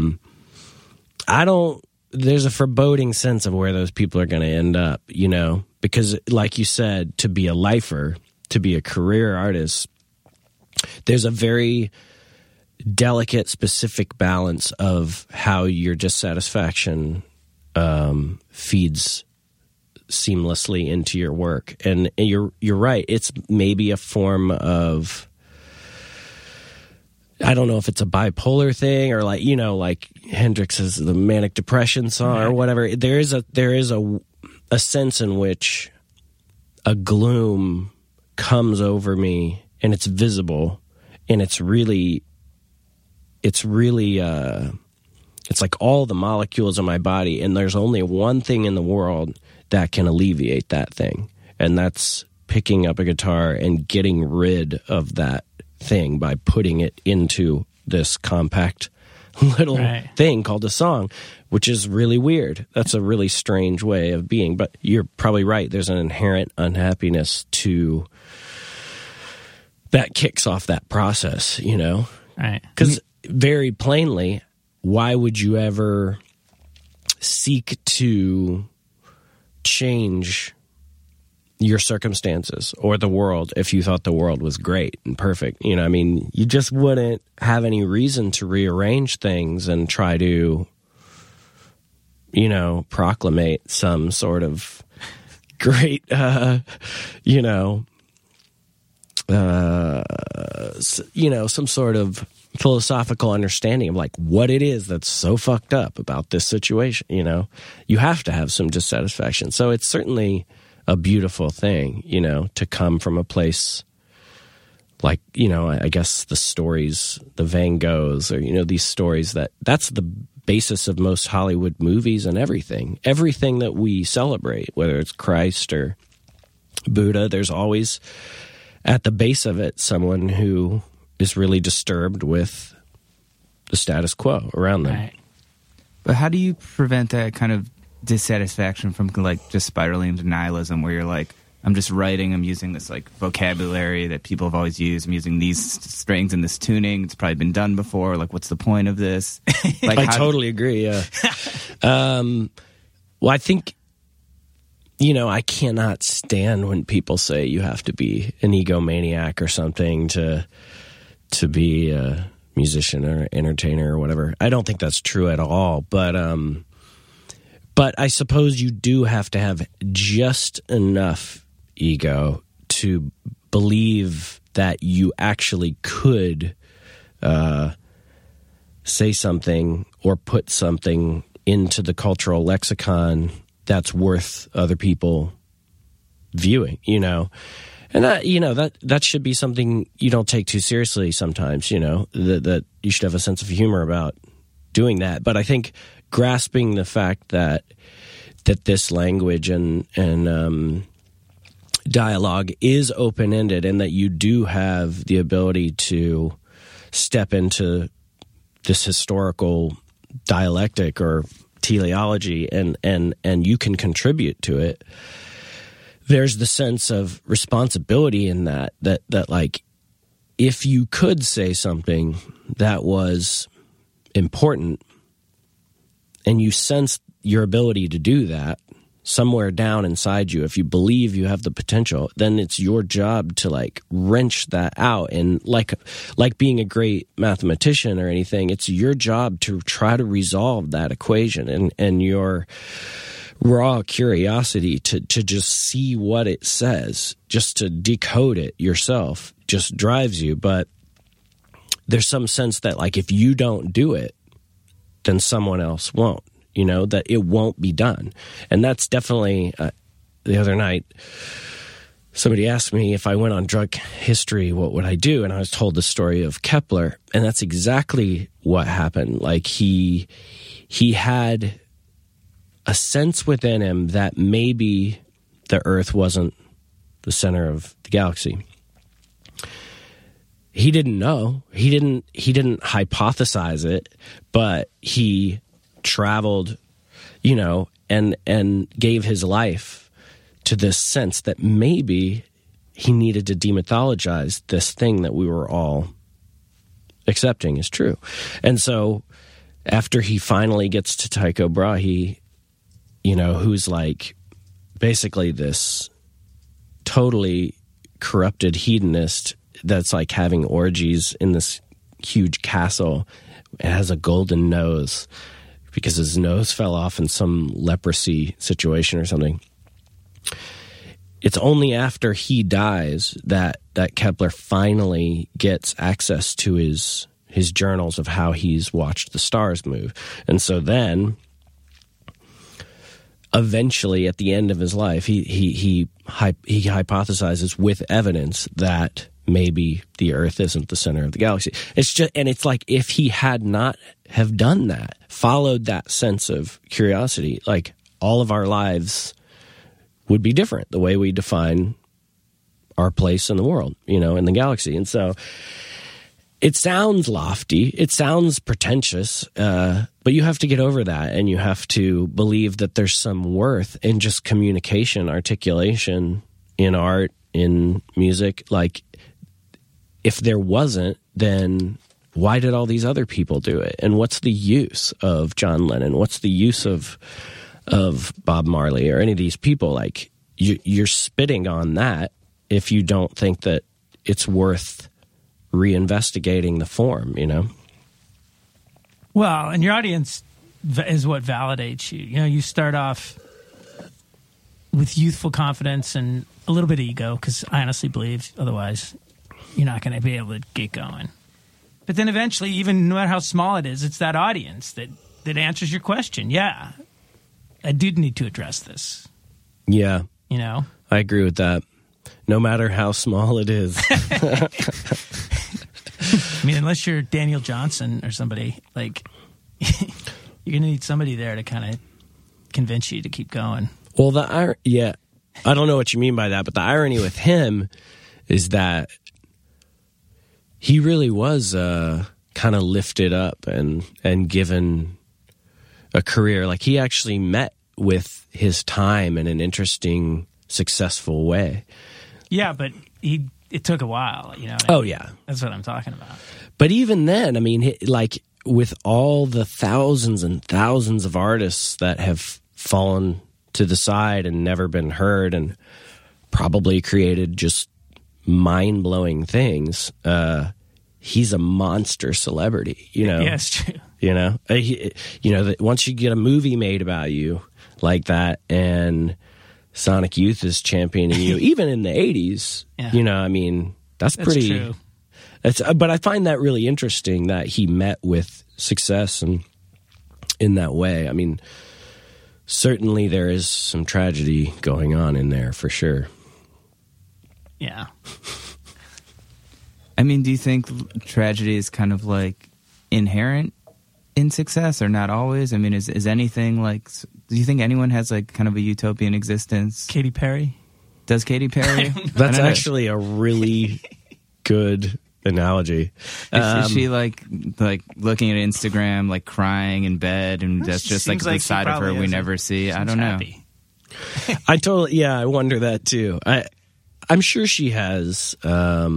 there's a foreboding sense of where those people are going to end up, you know, because like you said, to be a lifer, to be a career artist, there's a very delicate, specific balance of how your dissatisfaction feeds seamlessly into your work. And you're right. It's maybe a form of, I don't know if it's a bipolar thing or like, you know, like Hendrix's the manic depression song or whatever. There is a sense in which a gloom comes over me, and it's visible, and it's like all the molecules in my body, and there's only one thing in the world that can alleviate that thing, and that's picking up a guitar and getting rid of that thing by putting it into this compact little thing called a song, which is really weird. That's a really strange way of being, but you're probably right. There's an inherent unhappiness to that kicks off that process, you know? Right. Because very plainly, why would you ever seek to change your circumstances or the world if you thought the world was great and perfect? You know, I mean, you just wouldn't have any reason to rearrange things and try to, you know, proclamate some sort of great, some sort of philosophical understanding of like what it is that's so fucked up about this situation. You know, you have to have some dissatisfaction. So it's certainly a beautiful thing, you know, to come from a place like, you know, I guess the stories, the Van Goghs, or, you know, these stories that's the basis of most Hollywood movies and everything that we celebrate, whether it's Christ or Buddha. There's always at the base of it someone who is really disturbed with the status quo around them. Right. But how do you prevent that kind of dissatisfaction from like just spiraling into nihilism, where you're like, I'm just writing, I'm using this like vocabulary that people have always used, I'm using these strings and this tuning, it's probably been done before, like what's the point of this? Like, I totally agree, yeah. Well, I think, you know, I cannot stand when people say you have to be an egomaniac or something to be a musician or entertainer or whatever. I don't think that's true at all, but I suppose you do have to have just enough ego to believe that you actually could say something or put something into the cultural lexicon that's worth other people viewing, you know. And that should be something you don't take too seriously sometimes, you know, that you should have a sense of humor about doing that. But I think grasping the fact that this language and dialogue is open-ended, and that you do have the ability to step into this historical dialectic or teleology and you can contribute to it. There's the sense of responsibility in that like, if you could say something that was important and you sense your ability to do that, somewhere down inside you, if you believe you have the potential, then it's your job to like wrench that out. And like being a great mathematician or anything, it's your job to try to resolve that equation, and your raw curiosity to just see what it says, just to decode it yourself, just drives you. But there's some sense that like if you don't do it, then someone else won't. You know, that it won't be done. And that's definitely, the other night, somebody asked me if I went on drug history, what would I do? And I was told the story of Kepler. And that's exactly what happened. Like he had a sense within him that maybe the Earth wasn't the center of the galaxy. He didn't know. He didn't hypothesize it, but he traveled, you know, and gave his life to this sense that maybe he needed to demythologize this thing that we were all accepting is true. And so after he finally gets to Tycho Brahe, you know, who's like basically this totally corrupted hedonist that's like having orgies in this huge castle. It has a golden nose because his nose fell off in some leprosy situation or something. It's only after he dies that Kepler finally gets access to his journals of how he's watched the stars move. And so then, eventually, at the end of his life, he hypothesizes with evidence that maybe the Earth isn't the center of the galaxy. It's just, and it's like if he had not have done that, followed that sense of curiosity, like all of our lives would be different, the way we define our place in the world, you know, in the galaxy. And so it sounds lofty, it sounds pretentious, but you have to get over that, and you have to believe that there's some worth in just communication, articulation, in art, in music. Like, if there wasn't, then why did all these other people do it? And what's the use of John Lennon? What's the use of Bob Marley or any of these people? Like, you're spitting on that if you don't think that it's worth reinvestigating the form, you know? Well, and your audience is what validates you. You know, you start off with youthful confidence and a little bit of ego, because I honestly believe otherwise you're not going to be able to get going. But then eventually, even no matter how small it is, it's that audience that answers your question. Yeah, I did need to address this. Yeah. You know? I agree with that. No matter how small it is. I mean, unless you're Daniel Johnson or somebody, like, you're going to need somebody there to kind of convince you to keep going. Well, I don't know what you mean by that, but the irony with him is that he really was kind of lifted up and given a career. Like, he actually met with his time in an interesting, successful way. Yeah, but it took a while, you know. Oh, yeah. That's what I'm talking about. But even then, I mean, like, with all the thousands and thousands of artists that have fallen to the side and never been heard and probably created just mind-blowing things, he's a monster celebrity, you know? Yeah, it's true. You know? Once you get a movie made about you like that, and Sonic Youth is championing you, even in the 80s, yeah. You know, I mean, that's pretty... True. But I find that really interesting that he met with success and in that way. I mean, certainly there is some tragedy going on in there for sure. Yeah. I mean, do you think tragedy is kind of like inherent in success, or not always? I mean, is anything like? Do you think anyone has like kind of a utopian existence? Katy Perry. Does Katy Perry? That's actually a really good analogy. Is she like looking at Instagram, like crying in bed, and that's just like the side of her we never see? I don't know. I wonder that too. I'm sure she has a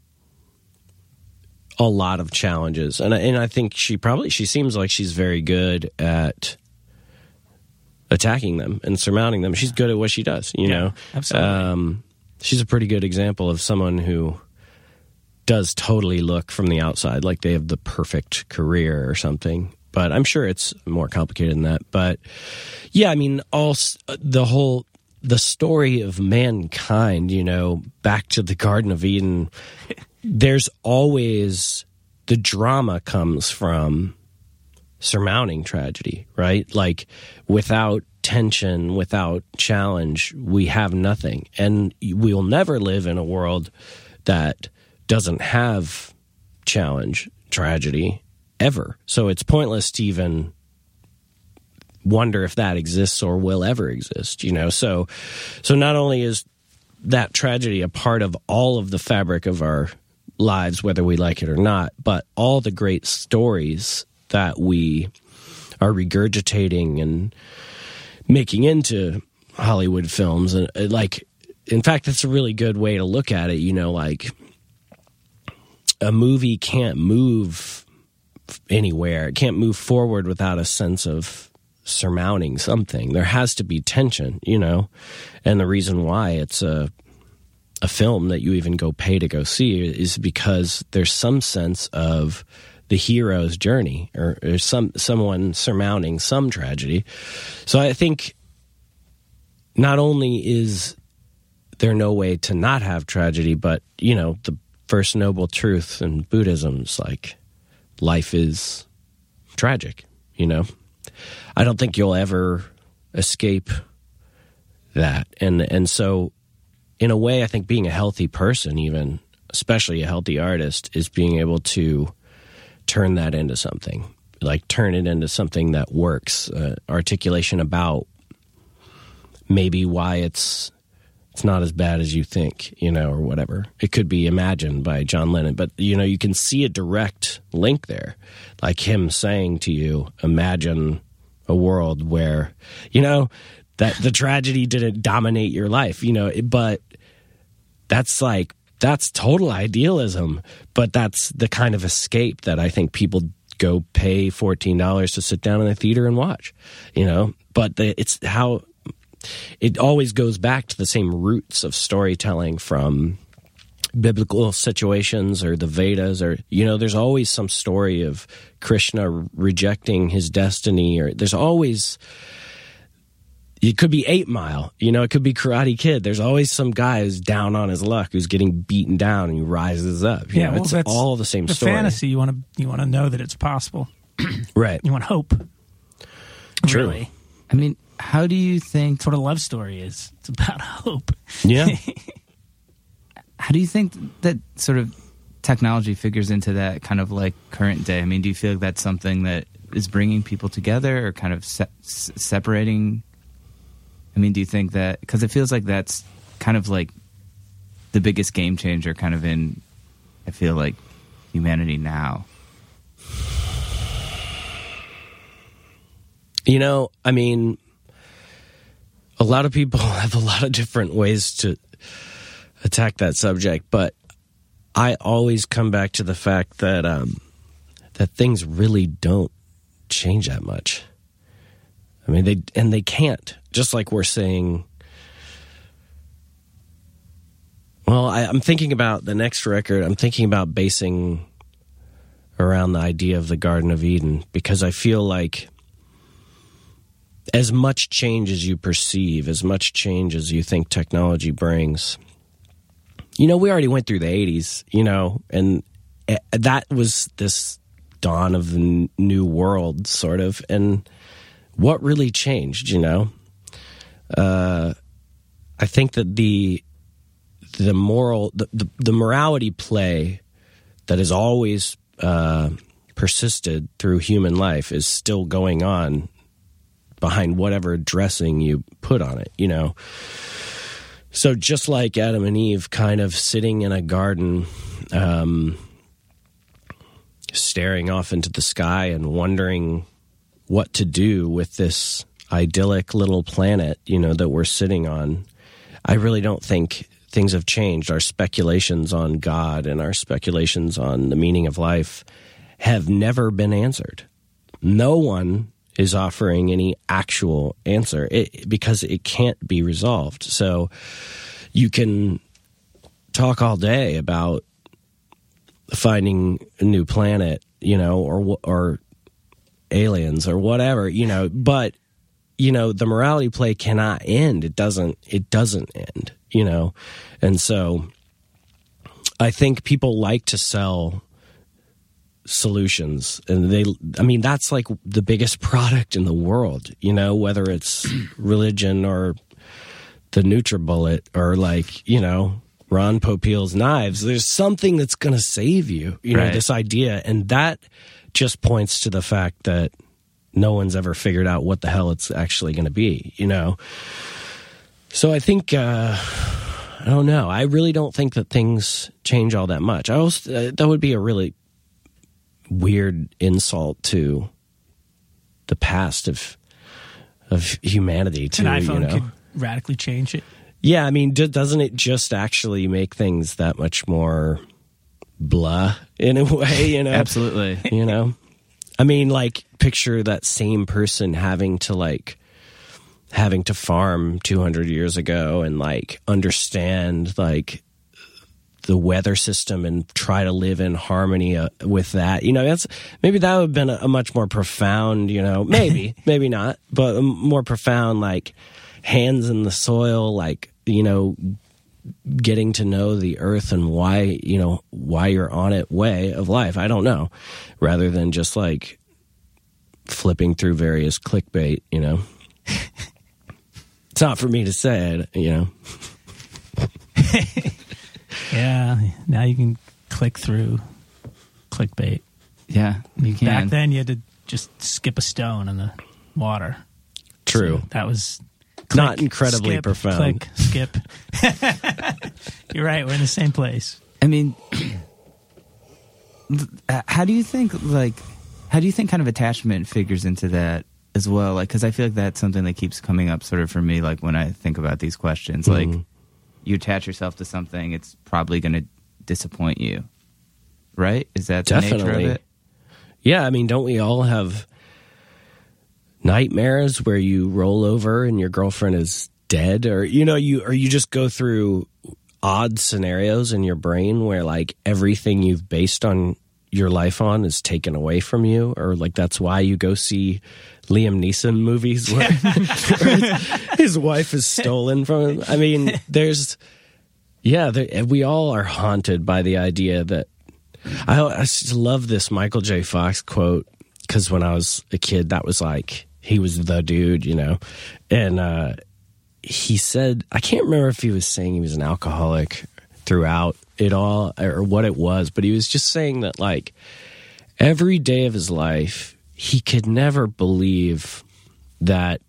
lot of challenges, and I think she seems like she's very good at attacking them and surmounting them. She's good at what she does, you know. Absolutely. She's a pretty good example of someone who does totally look from the outside like they have the perfect career or something. But I'm sure it's more complicated than that. But yeah, I mean, the story of mankind, you know, back to the Garden of Eden, there's always the drama comes from surmounting tragedy, right? Like without tension, without challenge, we have nothing. And we'll never live in a world that doesn't have challenge, tragedy, ever. So it's pointless to even wonder if that exists or will ever exist, you know? So not only is that tragedy a part of all of the fabric of our lives, whether we like it or not, but all the great stories that we are regurgitating and making into Hollywood films. And like, in fact, that's a really good way to look at it. You know, like a movie can't move anywhere. It can't move forward without a sense of surmounting something. There has to be tension, you know, and the reason why it's a film that you even go pay to go see is because there's some sense of the hero's journey or someone surmounting some tragedy. So I think not only is there no way to not have tragedy, but, you know, the first noble truth in Buddhism is like life is tragic, you know. I don't think you'll ever escape that. And so in a way, I think being a healthy person, even especially a healthy artist, is being able to turn that into something, like turn it into something that works, articulation about maybe why it's not as bad as you think, you know, or whatever. It could be Imagine by John Lennon, but, you know, you can see a direct link there, like him saying to you, imagine a world where, you know, that the tragedy didn't dominate your life, you know, but that's total idealism, but that's the kind of escape that I think people go pay $14 to sit down in a theater and watch, you know, but it's how it always goes back to the same roots of storytelling from biblical situations or the Vedas, or, you know, there's always some story of Krishna rejecting his destiny, or there's always, it could be 8 Mile, you know, it could be Karate Kid. There's always some guy who's down on his luck, who's getting beaten down and he rises up. You know, well, it's all the same story. Fantasy, you want to know that it's possible. Right. You want hope. True. Really. I mean, how do you think... That's what a love story is. It's about hope. Yeah. How do you think that sort of technology figures into that kind of like current day? I mean, do you feel like that's something that is bringing people together or kind of separating? I mean, do you think that... Because it feels like that's kind of like the biggest game changer kind of in, I feel like, humanity now. You know, I mean... A lot of people have a lot of different ways to attack that subject, but I always come back to the fact that that things really don't change that much. I mean, they can't. Just like we're saying. Well, I'm thinking about the next record. I'm thinking about basing around the idea of the Garden of Eden, because I feel like as much change as you perceive, as much change as you think technology brings, you know, we already went through the 80s, you know, and that was this dawn of the new world, sort of. And what really changed, you know? I think that the morality play that has always persisted through human life is still going on behind whatever dressing you put on it, you know? So just like Adam and Eve kind of sitting in a garden, staring off into the sky and wondering what to do with this idyllic little planet, you know, that we're sitting on, I really don't think things have changed. Our speculations on God and our speculations on the meaning of life have never been answered. No one is offering any actual answer because it can't be resolved. So you can talk all day about finding a new planet, or aliens or whatever, but the morality play cannot end. It doesn't end, and so I think people like to sell solutions, and that's like the biggest product in the world, whether it's religion or the NutriBullet or Ron Popeil's knives. There's something that's going to save you, right. This idea, and that just points to the fact that no one's ever figured out what the hell it's actually going to be, So I think I don't know. I really don't think that things change all that much. That would be a really weird insult to the past of humanity too. An iPhone could radically change it. Yeah, I mean, doesn't it just actually make things that much more blah in a way? Absolutely. I mean, picture that same person having to farm 200 years ago and understand the weather system and try to live in harmony with that. Maybe that would have been a much more profound, maybe not, but a more profound, hands in the soil, getting to know the earth and why you're on it way of life. I don't know, rather than just flipping through various clickbait, It's not for me to say it, Yeah, now you can click through clickbait. Yeah, you can. Back then, you had to just skip a stone in the water. True. So that was not incredibly skip, profound. Click, skip. You're right. We're in the same place. I mean, how do you think kind of attachment figures into that as well? Because I feel like that's something that keeps coming up sort of for me, when I think about these questions. Mm-hmm. You attach yourself to something, it's probably going to disappoint you, right? Is that the Definitely. nature of it? Yeah, I mean, don't we all have nightmares where you roll over and your girlfriend is dead, or you just go through odd scenarios in your brain where everything you've based on your life on is taken away from you, or that's why you go see Liam Neeson movies where his wife is stolen from him. I mean, we all are haunted by the idea that I just love this Michael J. Fox quote, because when I was a kid, that was he was the dude, and he said, I can't remember if he was saying he was an alcoholic throughout it all or what it was, but he was just saying that every day of his life, he could never believe that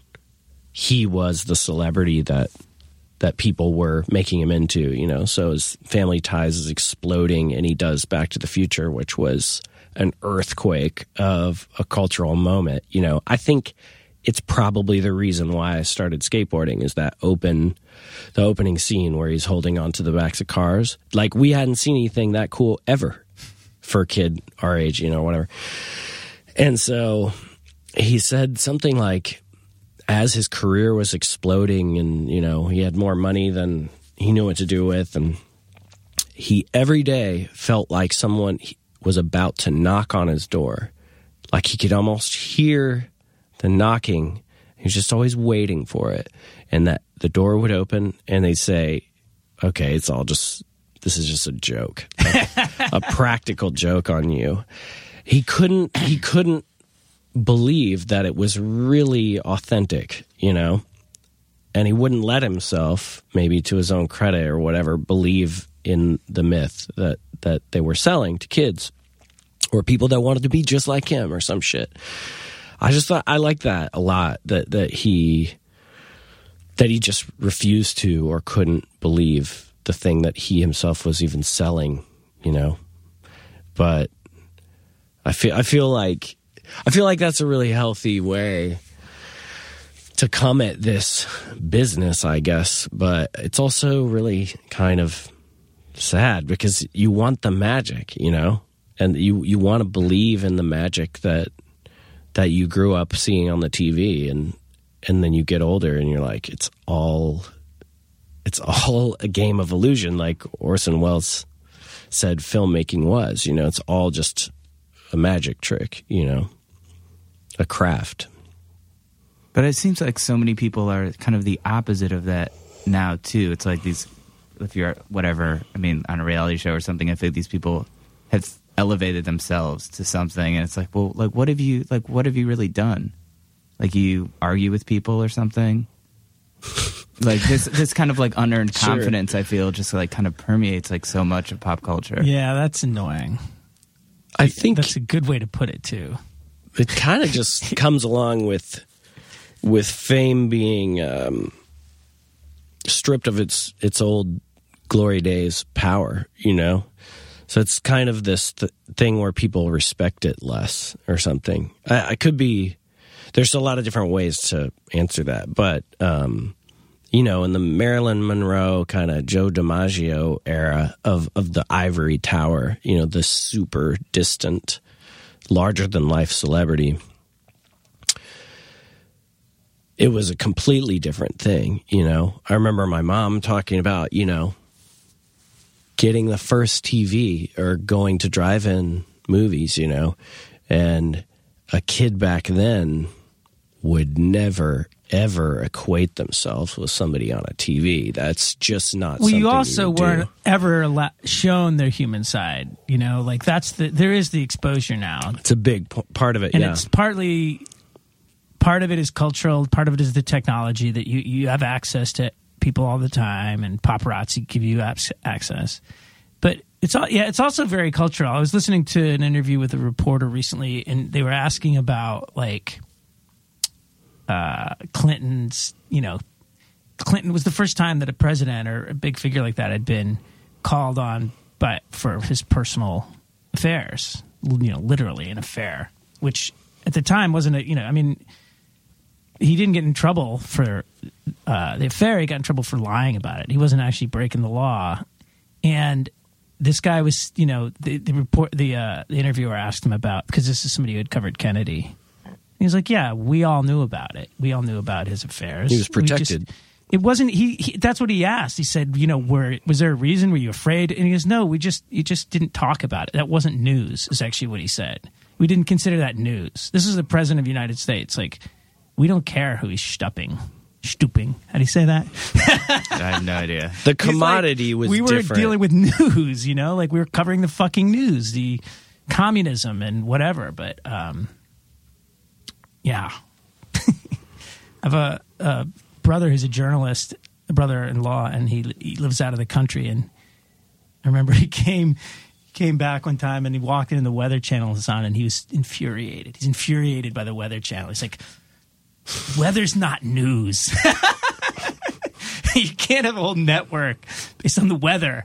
he was the celebrity that people were making him into, so his family ties is exploding, and he does Back to the Future, which was an earthquake of a cultural moment. I think it's probably the reason why I started skateboarding is the opening scene where he's holding onto the backs of cars. We hadn't seen anything that cool ever for a kid our age, whatever. And so he said something as his career was exploding and, he had more money than he knew what to do with, and he every day felt like someone was about to knock on his door. He could almost hear the knocking. He was just always waiting for it. And that the door would open and they'd say, okay, this is just a joke, a practical joke on you. He couldn't believe that it was really authentic, and he wouldn't let himself, maybe to his own credit or whatever, believe in the myth that they were selling to kids or people that wanted to be just like him or some shit. I just thought I liked that a lot, that he just refused to or couldn't believe the thing that he himself was even selling, But I feel like that's a really healthy way to come at this business, I guess. But it's also really kind of sad because you want the magic, and you want to believe in the magic that that you grew up seeing on the TV, and then you get older and you're like, it's all a game of illusion, like Orson Welles said filmmaking was. It's all just a magic trick, a craft. But it seems like so many people are kind of the opposite of that now too. It's like these, if you're on a reality show or something, I think these people have elevated themselves to something, and it's like, well, like what have you really done? Like, you argue with people or something? Like this kind of like unearned confidence, I feel, just like kind of permeates like so much of pop culture. Yeah, that's annoying. I think that's a good way to put it too. It kind of just comes along with fame being stripped of its old glory days power, So it's kind of this thing where people respect it less or something. I could be. There's a lot of different ways to answer that, but in the Marilyn Monroe kind of Joe DiMaggio era of the ivory tower, the super distant, larger than life celebrity, it was a completely different thing. I remember my mom talking about, getting the first TV or going to drive-in movies, and a kid back then would never, ever equate themselves with somebody on a TV. That's just not something you also you do. weren't ever shown their human side, like there is the exposure now. It's a big part of it, and it's part of it is cultural, part of it is the technology that you have access to people all the time, and paparazzi give you access. But it's also very cultural. I was listening to an interview with a reporter recently, and they were asking about like Clinton's. Clinton was the first time that a president or a big figure like that had been called on for his personal affairs. Literally an affair, which at the time wasn't he didn't get in trouble for the affair. He got in trouble for lying about it. He wasn't actually breaking the law. And this guy was, the interviewer asked him about, because this is somebody who had covered Kennedy. He was like, yeah, we all knew about it. We all knew about his affairs. He was protected. It wasn't, that's what he asked. He said, was there a reason? Were you afraid? And he goes, no, you just didn't talk about it. That wasn't news, is actually what he said. We didn't consider that news. This is the president of the United States. Like, we don't care who he's stooping. How do you say that? I have no idea. The commodity was different. We were dealing with news, like we were covering the fucking news, the communism and whatever. But, yeah. I have a brother who's a journalist, a brother-in-law, and he lives out of the country. And I remember he came back one time and he walked in, the Weather Channel was on, and he was infuriated. He's infuriated by the Weather Channel. He's like, weather's not news. You can't have a whole network based on the weather.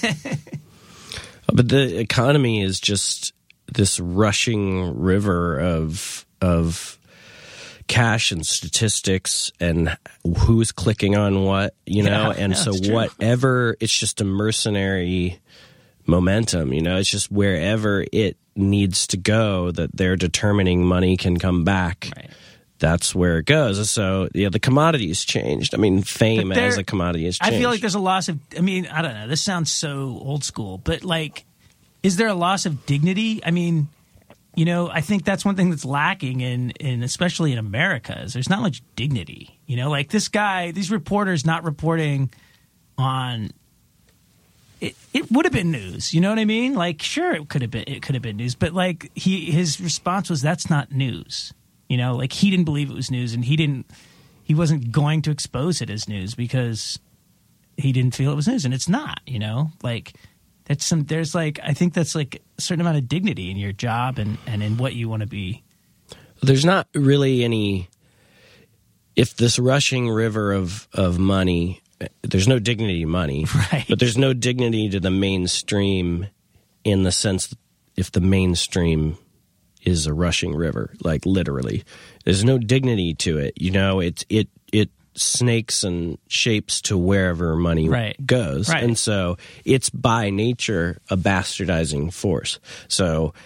But the economy is just this rushing river of cash and statistics and who's clicking on what, whatever, it's just a mercenary momentum, it's just wherever it needs to go that they're determining money can come back. Right. That's where it goes. So, the commodity's changed. Fame as a commodity has changed. I feel like there's a loss of, I don't know, this sounds so old school, but like, is there a loss of dignity? I think that's one thing that's lacking in especially in America, is there's not much dignity. Like these reporters not reporting on it would have been news. You know what I mean? Like, sure, it could have been news, but like his response was, that's not news. Like he didn't believe it was news, and he wasn't going to expose it as news because he didn't feel it was news, and it's not. Like there's like, I think that's like a certain amount of dignity in your job and in what you want to be. There's not really any. If this rushing river of money, there's no dignity in money, right? But there's no dignity to the mainstream, in the sense that if the mainstream is a rushing river, like literally, there's no dignity to it. It snakes and shapes to wherever money goes, and so it's by nature a bastardizing force. So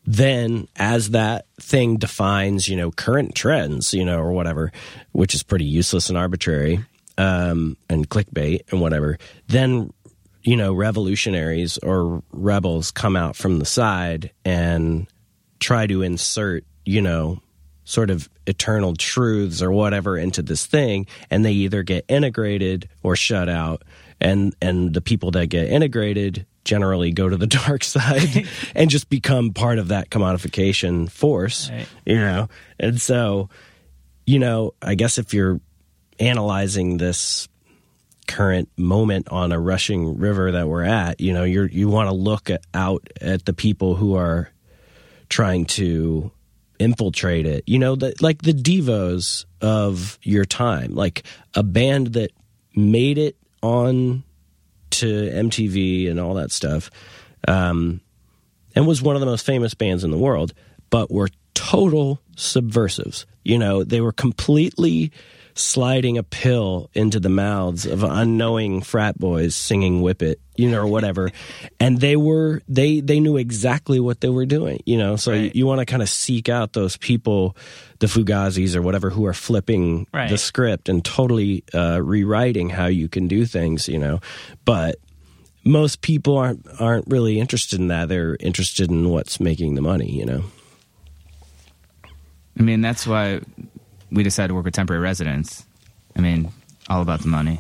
then as that thing defines, current trends, or whatever, which is pretty useless and arbitrary, and clickbait and whatever, then, revolutionaries or rebels come out from the side and try to insert, sort of eternal truths or whatever into this thing, and they either get integrated or shut out. And the people that get integrated generally go to the dark side and just become part of that commodification force, right. And so, I guess if you're analyzing this current moment on a rushing river that we're at, you want to look out at the people who are trying to infiltrate it, like the divos of your time, like a band that made it on to MTV and all that stuff, and was one of the most famous bands in the world, but were total subversives. They were completely sliding a pill into the mouths of unknowing frat boys singing "Whip It," or whatever, and they knew exactly what they were doing. So right. You want to kind of seek out those people, the Fugazis or whatever, who are flipping right. the script and totally rewriting how you can do things. But most people aren't really interested in that. They're interested in what's making the money. I mean, that's why we decided to work with temporary residents. I mean, all about the money.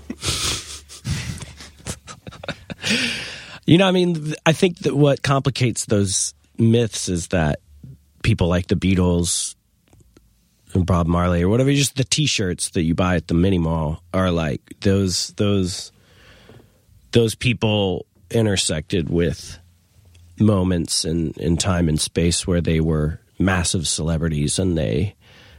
I think that what complicates those myths is that people like the Beatles and Bob Marley or whatever, just the T-shirts that you buy at the mini mall are like those people intersected with moments in time and space where they were massive celebrities and they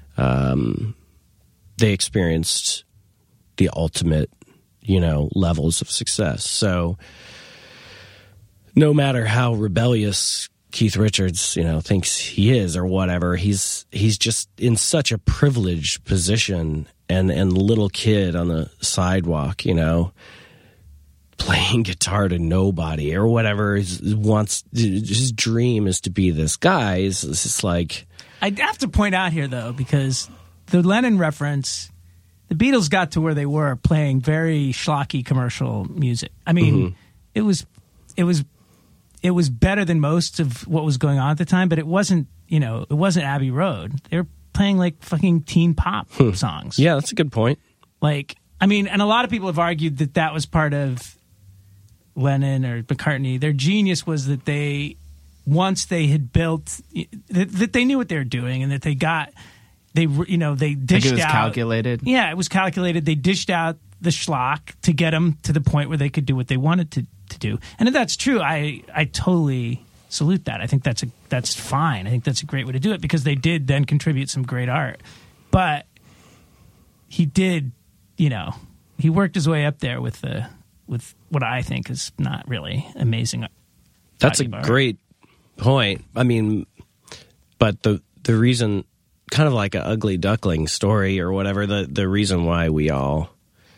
experienced the ultimate, levels of success. So no matter how rebellious Keith Richards, thinks he is or whatever, he's just in such a privileged position and little kid on the sidewalk, playing guitar to nobody or whatever. His dream is to be this guy. It's just like, I'd have to point out here, though, because the Lennon reference, the Beatles got to where they were playing very schlocky commercial music. I mean, mm-hmm. it was better than most of what was going on at the time, but it wasn't Abbey Road. They were playing like fucking teen pop songs. Yeah, that's a good point. And a lot of people have argued that was part of Lennon or McCartney. Their genius was that once they had built, that they knew what they were doing and that they dished out. It was calculated. Yeah, it was calculated. They dished out the schlock to get them to the point where they could do what they wanted to do. And if that's true, I totally salute that. I think that's fine. I think that's a great way to do it because they did then contribute some great art. But he did, he worked his way up there with what I think is not really amazing. That's a great point. I mean, but the reason, kind of like an ugly duckling story or whatever, the reason why we all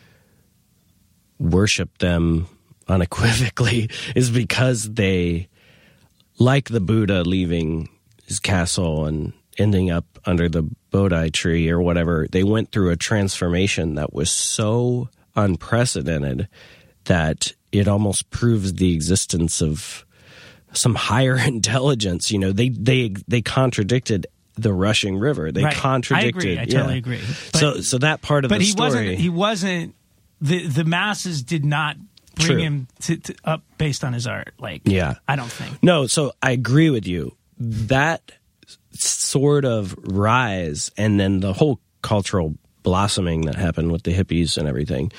worship them unequivocally is because they, like the Buddha leaving his castle and ending up under the Bodhi tree or whatever, they went through a transformation that was so unprecedented that it almost proves the existence of some higher intelligence. They contradicted the rushing river. They contradicted. I totally agree. But, so that part of the story, he wasn't. The masses did not bring him to up based on his art. I don't think. No, so I agree with you. That sort of rise and then the whole cultural blossoming that happened with the hippies and everything,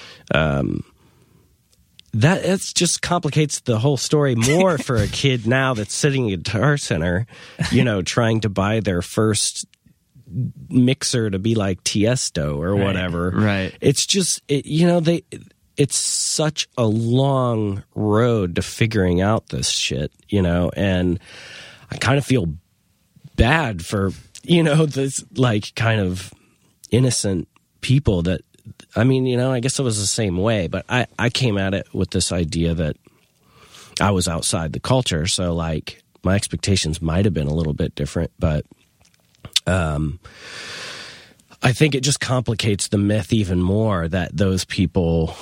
that just complicates the whole story more for a kid now that's sitting in a Guitar Center, trying to buy their first mixer to be like Tiesto or whatever. Right. It's just, it's such a long road to figuring out this shit, and I kind of feel bad for, this like kind of innocent people that, I mean, I guess it was the same way, but I came at it with this idea that I was outside the culture. So like my expectations might have been a little bit different, but I think it just complicates the myth even more that those people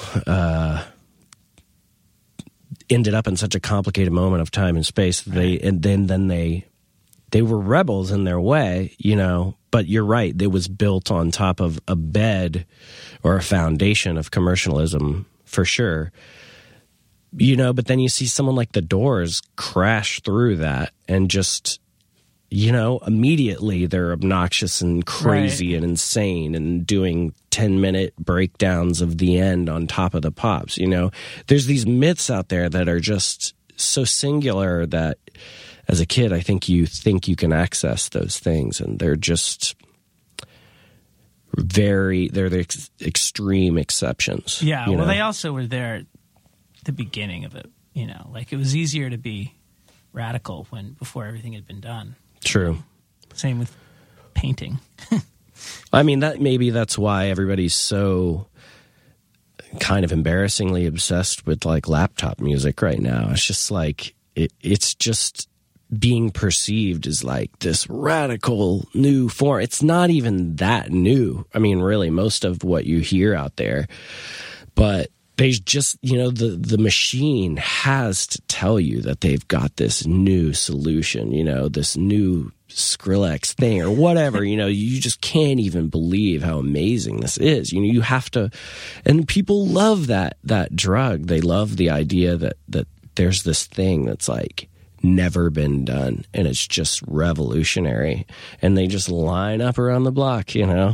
ended up in such a complicated moment of time and space. They were rebels in their way, you know, but you're right. It was built on top of a bed or a foundation of commercialism for sure. You know, but then you see someone like The Doors crash through that and just, you know, immediately they're obnoxious and crazy and insane and doing 10-minute breakdowns of the end on top of the pops. You know, there's these myths out there that are just so singular that as a kid, I think you can access those things, and they're just they're the extreme exceptions. Yeah, well, know? they also were there at the beginning of it, you know, like it was easier to be radical before everything had been done. True. Same with painting. I mean, that's why everybody's so kind of embarrassingly obsessed with like laptop music right now. It's just like it's just being perceived as like this radical new form. It's not even that new. I mean, really, most of what you hear out there, but they just, you know, the machine has to tell you that they've got this new solution, you know, this new Skrillex thing or whatever, you know, you just can't even believe how amazing this is. You know, you have to, and people love that drug. They love the idea that there's this thing that's like never been done and it's just revolutionary, and they just line up around the block, you know,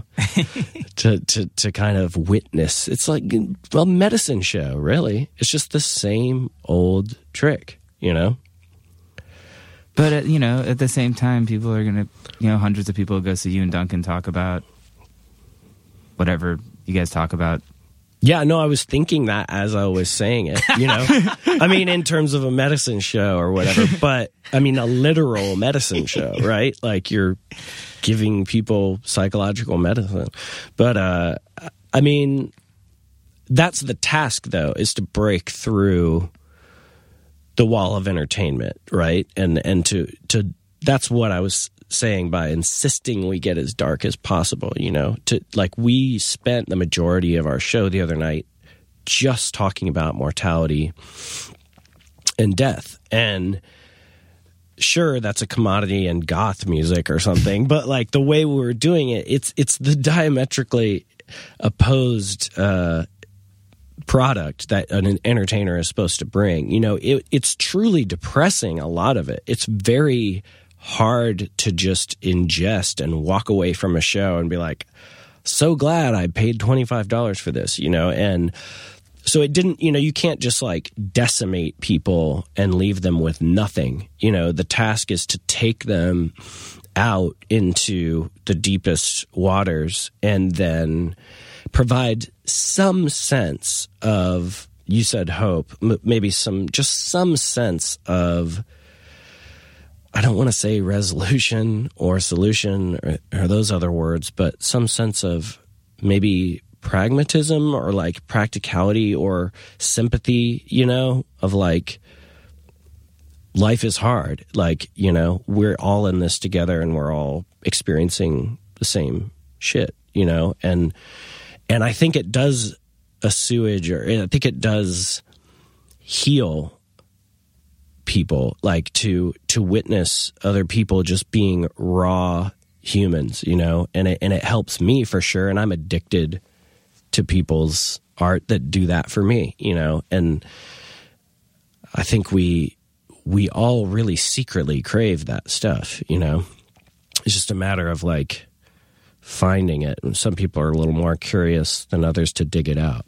to kind of witness. It's like a medicine show, really. It's just the same old trick, you know. But you know, at the same time, people are gonna, you know, hundreds of people go see you and Duncan talk about whatever you guys talk about. Yeah, no, I was thinking that as I was saying it, you know. I mean, in terms of a medicine show or whatever, but I mean a literal medicine show, right? Like you're giving people psychological medicine. But I mean, that's the task though, is to break through the wall of entertainment, right? And to that's what I was saying by insisting we get as dark as possible, you know, to like we spent the majority of our show the other night just talking about mortality and death. And sure, that's a commodity in goth music or something, but like the way we were doing it, it's the diametrically opposed product that an entertainer is supposed to bring. You know, it's truly depressing, a lot of it. It's very hard to just ingest and walk away from a show and be like, so glad I paid $25 for this, you know? And so it didn't, you know, you can't just like decimate people and leave them with nothing. You know, the task is to take them out into the deepest waters and then provide some sense of, you said hope, maybe some sense of, I don't want to say resolution or solution or those other words, but some sense of maybe pragmatism or like practicality or sympathy, you know, of like, life is hard. Like, you know, we're all in this together and we're all experiencing the same shit, you know, and I think it does assuage, or I think it does heal people, like to witness other people just being raw humans, you know, and it helps me for sure. And I'm addicted to people's art that do that for me, you know, and I think we all really secretly crave that stuff, you know. It's just a matter of like finding it, and some people are a little more curious than others to dig it out.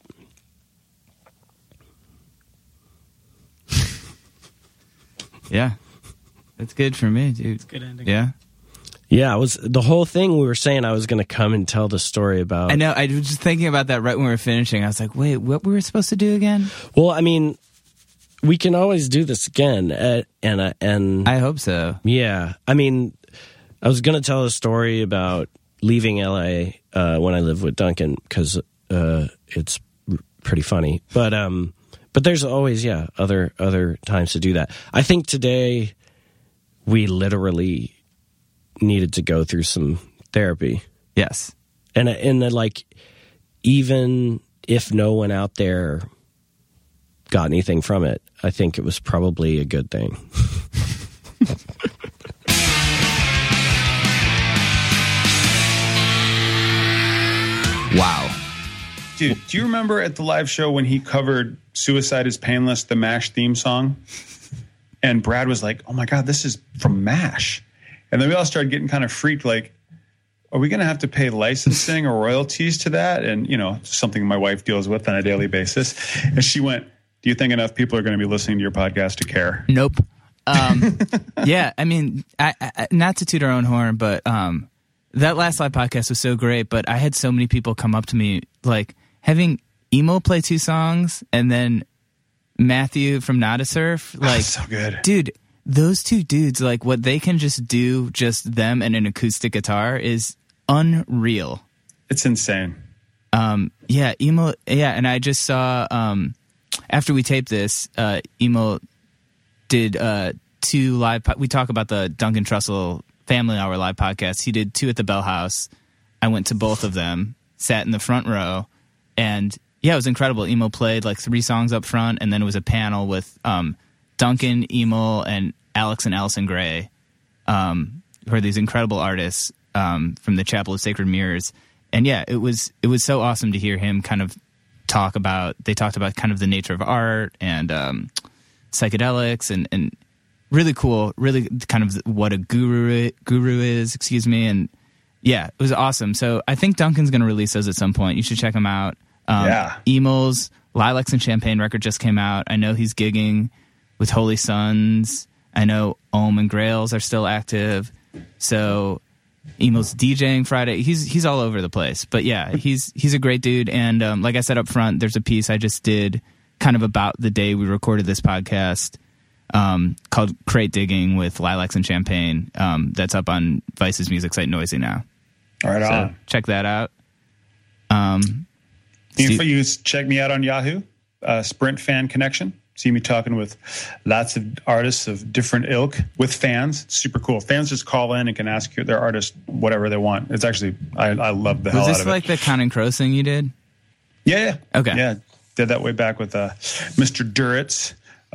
Yeah, that's good for me, dude. It's a good ending. Yeah. Yeah, it was the whole thing we were saying. I was going to come and tell the story about. I know. I was just thinking about that right when we were finishing. I was like, wait, what were we supposed to do again? Well, I mean, we can always do this again, and I hope so. Yeah, I mean, I was going to tell a story about leaving LA when I lived with Duncan because it's pretty funny, but there's always other times to do that. I think today we literally needed to go through some therapy. Yes. And like, even if no one out there got anything from it, I think it was probably a good thing. Wow. Dude, do you remember at the live show when he covered Suicide is Painless, the MASH theme song? And Brad was like, oh my God, this is from MASH. And then we all started getting kind of freaked, like, are we going to have to pay licensing or royalties to that? And, you know, something my wife deals with on a daily basis. And she went, do you think enough people are going to be listening to your podcast to care? Nope. Yeah, I mean, I, not to toot our own horn, but that last live podcast was so great, but I had so many people come up to me, like, having Emo play 2 songs and then Matthew from Nada Surf. Like, so good. Dude, those 2 dudes, like, what they can just do, just them and an acoustic guitar, is unreal. It's insane. Yeah, Emo, yeah, and I just saw, after we taped this, Emo did 2 live, we talk about the Duncan Trussell Family Hour live podcast. He did 2 at the Bell House. I went to both of them, sat in the front row, and yeah, it was incredible. Emo played like 3 songs up front, and then it was a panel with Duncan, Emo, and Alex and Allison Gray, who are these incredible artists from the Chapel of Sacred Mirrors. And yeah, it was so awesome to hear him kind of talked about kind of the nature of art and psychedelics and really cool, really kind of what a guru is, and yeah, it was awesome. So I think Duncan's going to release those at some point. You should check him out. Emo's Lilacs and Champagne record just came out. I know he's gigging with Holy Sons. I know Ohm and Grails are still active. So Emo's DJing Friday. He's all over the place. But yeah, he's a great dude. And like I said up front, there's a piece I just did kind of about the day we recorded this podcast called Crate Digging with Lilacs and Champagne. That's up on Vice's music site Noisy now. All right, so check that out. You check me out on Yahoo, Sprint Fan Connection. See me talking with lots of artists of different ilk with fans. It's super cool. Fans just call in and can ask their artist whatever they want. It's actually, I love the hell out of it. Was this like the Counting Crows thing you did? Yeah. Okay. Yeah, did that way back with Mr. Duritz.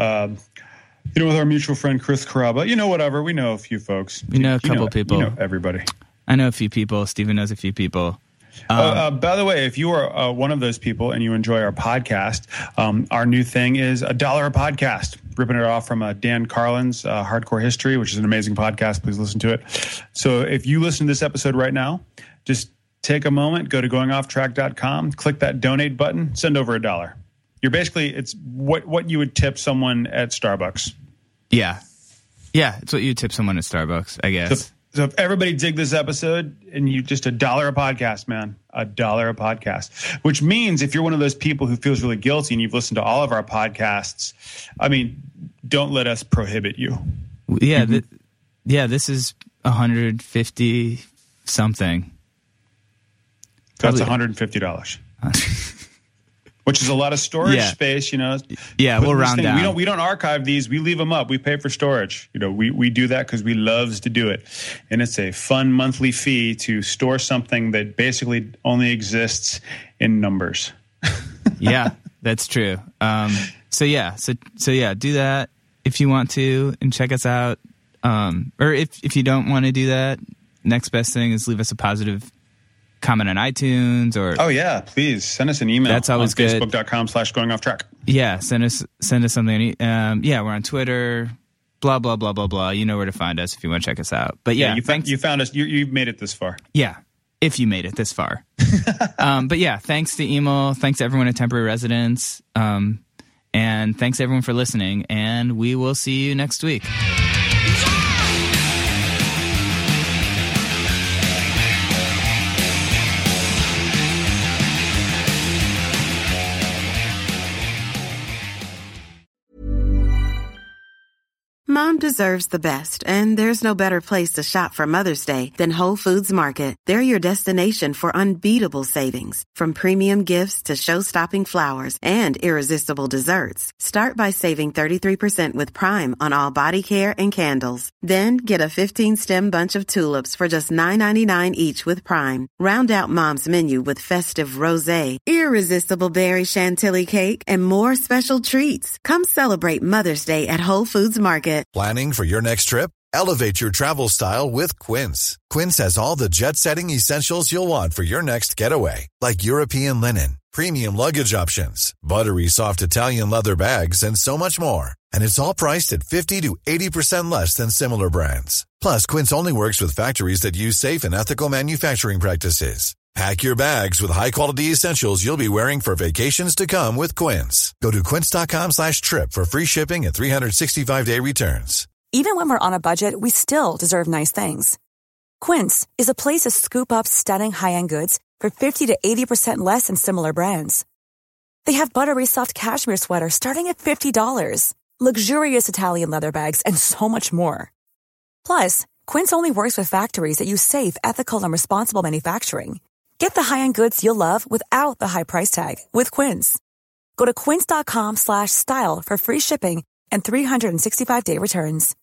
With our mutual friend Chris Caraba. Whatever. We know a few folks. We know a couple people. You know everybody. I know a few people. Steven knows a few people. By the way, if you are one of those people and you enjoy our podcast, our new thing is $1 a podcast. Ripping it off from Dan Carlin's Hardcore History, which is an amazing podcast. Please listen to it. So if you listen to this episode right now, just take a moment, go to goingofftrack.com, click that donate button, send over $1. It's what you would tip someone at Starbucks. Yeah. Yeah, it's what you tip someone at Starbucks, I guess. So if everybody dig this episode and you just $1 a podcast, man, $1 a podcast, which means if you're one of those people who feels really guilty and you've listened to all of our podcasts, I mean, don't let us prohibit you. Yeah. This is 150 something. That's $150. Which is a lot of storage space, Yeah, we'll round down. We don't archive these. We leave them up. We pay for storage. We do that because we loves to do it. And it's a fun monthly fee to store something that basically only exists in numbers. Yeah, that's true. So do that if you want to and check us out. Or if you don't want to do that, next best thing is leave us a positive comment on iTunes or please send us an email. That's always on good. Facebook.com/goingofftrack. Yeah, send us something. We're on Twitter. Blah blah blah blah blah. You know where to find us if you want to check us out. But you found us. You've made it this far. Yeah, if you made it this far. But yeah, thanks to Emo. Thanks to everyone at Temporary Residence. And thanks everyone for listening. And we will see you next week. Mom deserves the best, and there's no better place to shop for Mother's Day than Whole Foods Market. They're your destination for unbeatable savings, from premium gifts to show-stopping flowers and irresistible desserts. Start by saving 33% with Prime on all body care and candles. Then get a 15-stem bunch of tulips for just $9.99 each with Prime. Round out Mom's menu with festive rosé, irresistible berry chantilly cake, and more special treats. Come celebrate Mother's Day at Whole Foods Market. Planning for your next trip? Elevate your travel style with Quince. Quince has all the jet-setting essentials you'll want for your next getaway, like European linen, premium luggage options, buttery soft Italian leather bags, and so much more. And it's all priced at 50 to 80% less than similar brands. Plus, Quince only works with factories that use safe and ethical manufacturing practices. Pack your bags with high-quality essentials you'll be wearing for vacations to come with Quince. Go to quince.com/trip for free shipping and 365-day returns. Even when we're on a budget, we still deserve nice things. Quince is a place to scoop up stunning high-end goods for 50 to 80% less than similar brands. They have buttery soft cashmere sweaters starting at $50, luxurious Italian leather bags, and so much more. Plus, Quince only works with factories that use safe, ethical, and responsible manufacturing. Get the high-end goods you'll love without the high price tag with Quince. Go to quince.com/style for free shipping and 365-day returns.